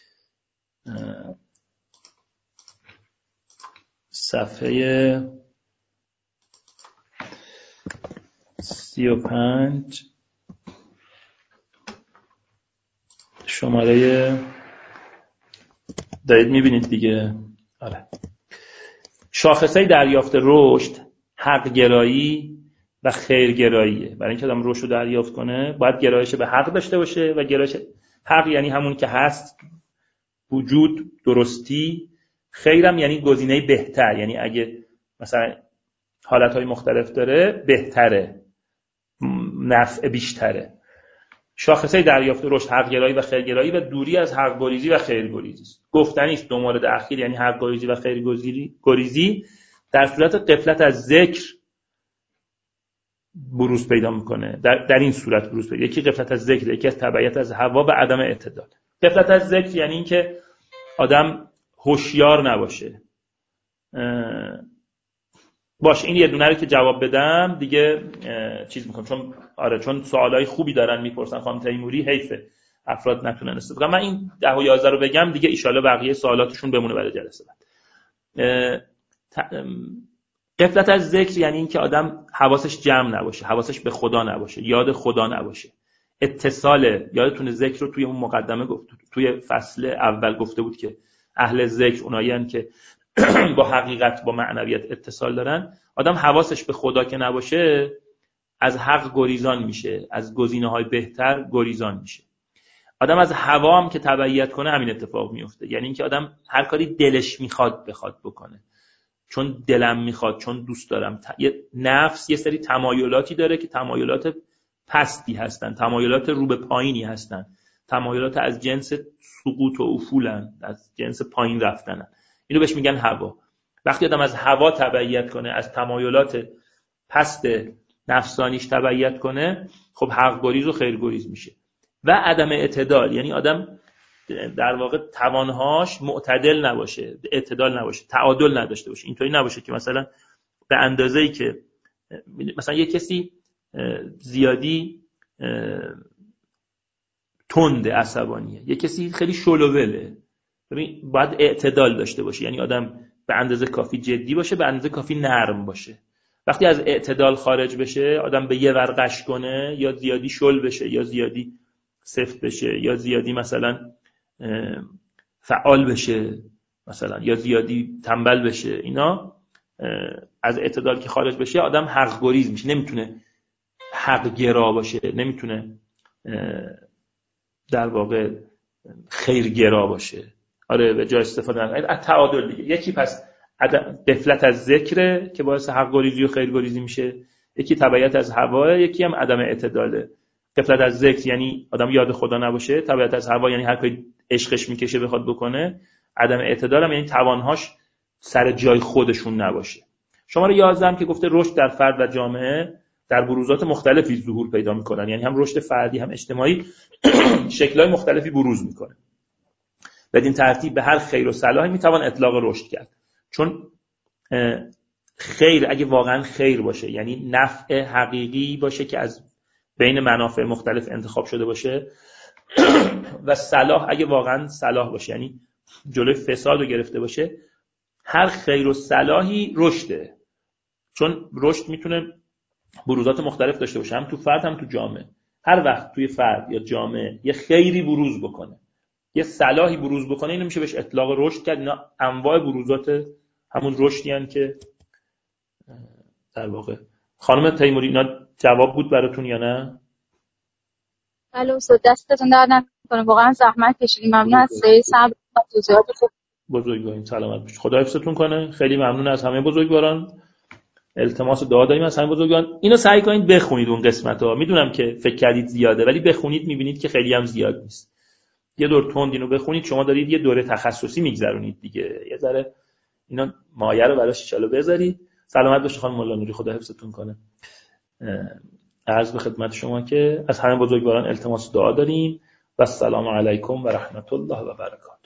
Speaker 1: صفحه سی و پنج شماره دارید میبینید دیگه. آره. شاخصهای دریافت رشد حق گرایی و خیر گراییه. برای اینکه آدم رشد رو دریافت کنه باید گرایش به حق داشته باشه و گرایش حق یعنی همون که هست، وجود، درستی. خیرم یعنی گزینه بهتر، یعنی اگه مثلا حالتهای مختلف داره بهتره، نفع بیشتره. شاخصه دریافت رشد حق‌گرایی و خیرگرایی و دوری از حق‌گریزی و خیرگریزی است. گفتنی است دو مورد اخیر یعنی حق‌گریزی و خیرگریزی در صورت غفلت از ذکر بروز پیدا میکنه، در, در این صورت بروز پیدا. یکی غفلت از ذکر، یکی از تبعیت از هوا و عدم اعتدال. غفلت از ذکر یعنی این که آدم هوشیار نباشه. باش این یه دونه رو که جواب بدم دیگه چیز میکنم، چون آره چون سوالای خوبی دارن میپرسن خانم تیموری، حیفه افراد نتونن استفاده کنن. من این ده و یازده رو بگم دیگه ان شاءالله بقیه سوالاتشون بمونه برای جلسه بعد. غفلت از ذکر یعنی این که آدم حواسش جمع نباشه، حواسش به خدا نباشه، یاد خدا نباشه. اتصال، یادتونه ذکر رو توی اون مقدمه گفت، توی فصل اول گفته بود که اهل ذکر اونایین که با حقیقت با معنویت اتصال دارن. آدم حواسش به خدا که نباشه از حق گریزان میشه، از گزینه‌های بهتر گریزان میشه. آدم از هوا هم که تبعیت کنه همین اتفاق میفته، یعنی اینکه آدم هر کاری دلش میخواد بخواد بکنه، چون دلم میخواد، چون دوست دارم. یه نفس یه سری تمایلاتی داره که تمایلات پستی هستن، تمایلات رو به پایینی هستن، تمایلات از جنس سقوط و افولن، از جنس پایین رفتنن. اینو بهش میگن هوا. وقتی آدم از هوا تبعیت کنه، از تمایلات پست نفسانیش تبعیت کنه، خب حق گریز و خیر گریز میشه. و عدم اعتدال یعنی آدم در واقع توانهاش معتدل نباشه، اعتدال نباشه، تعادل نداشته باشه. اینطوری نباشه که مثلا به اندازه‌ای که مثلا یه کسی زیادی تند عصبانیه، یه کسی خیلی شلووله. ببین باید اعتدال داشته باشه، یعنی آدم به اندازه کافی جدی باشه، به اندازه کافی نرم باشه. وقتی از اعتدال خارج بشه، آدم به یه ور قش کنه، یا زیادی شل بشه، یا زیادی سفت بشه، یا زیادی مثلا فعال بشه مثلا، یا زیادی تنبل بشه، اینا از اعتدال که خارج بشه آدم حق گریز میشه، نمیتونه حق گرا باشه، نمیتونه در واقع خیر گرا باشه. آره به جای استفاده از تعادل دیگه. یکی پس غفلت از ذکره که باعث حق گریزی و خیر گریزی میشه، یکی تبعیت از هوا، یکی هم عدم اعتداله. غفلت از ذکر یعنی آدم یاد خدا نباشه، تبعیت از هوا یعنی هر کاری عشقش میکشه بخواد بکنه، عدم اعتدال هم یعنی توانهاش سر جای خودشون نباشه. شماره یازده هم که گفته رشد در فرد و جامعه در بروزات مختلفی ظهور پیدا میکنن، یعنی هم رشد فردی هم اجتماعی شکل‌های مختلفی بروز میکنه. بدین ترتیب به هر خیر و صلاحی میتوان اطلاق رشد کرد، چون خیر اگه واقعا خیر باشه، یعنی نفع حقیقی باشه که از بین منافع مختلف انتخاب شده باشه، و صلاح اگه واقعا صلاح باشه، یعنی جلوی فساد رو گرفته باشه، هر خیر و صلاحی رشده. چون رشد میتونه بروزات مختلف داشته باشه، هم تو فرد هم تو جامعه. هر وقت توی فرد یا جامعه یه خیری بروز بکنه، یه صلاحی بروز بکنه، اینو میشه بهش اطلاق رشد کرد. اینا انواع بروزات همون رشدی ان که در واقع. خانم تیموری اینا جواب بود براتون یا نه؟
Speaker 5: بله استاد دستتون در نکنه، واقعا زحمت کشیدیم. ممنون از سری صبر و توضیحات خوب.
Speaker 1: بزرگوارین سلامت باشید. خدا حفظتون کنه. خیلی ممنون از همه بزرگواران. التماس دعا داریم از همه بزرگواران. اینو سعی کنید بخونید اون قسمت‌ها. میدونم که فکر کردید زیاده، ولی بخونید میبینید که خیلی هم زیاد نیست. یه دور تند اینو بخونید. شما دارید یه دوره تخصصی میگذرونید دیگه، یه ذره اینا مایه رو براش ان شاء الله بذارید. سلامت باشید خانم مولا نوری، خدا حفظتون کنه. عرض به خدمت شما که از همه بزرگواران التماس دعا داریم و السلام علیکم و رحمت الله و برکاته.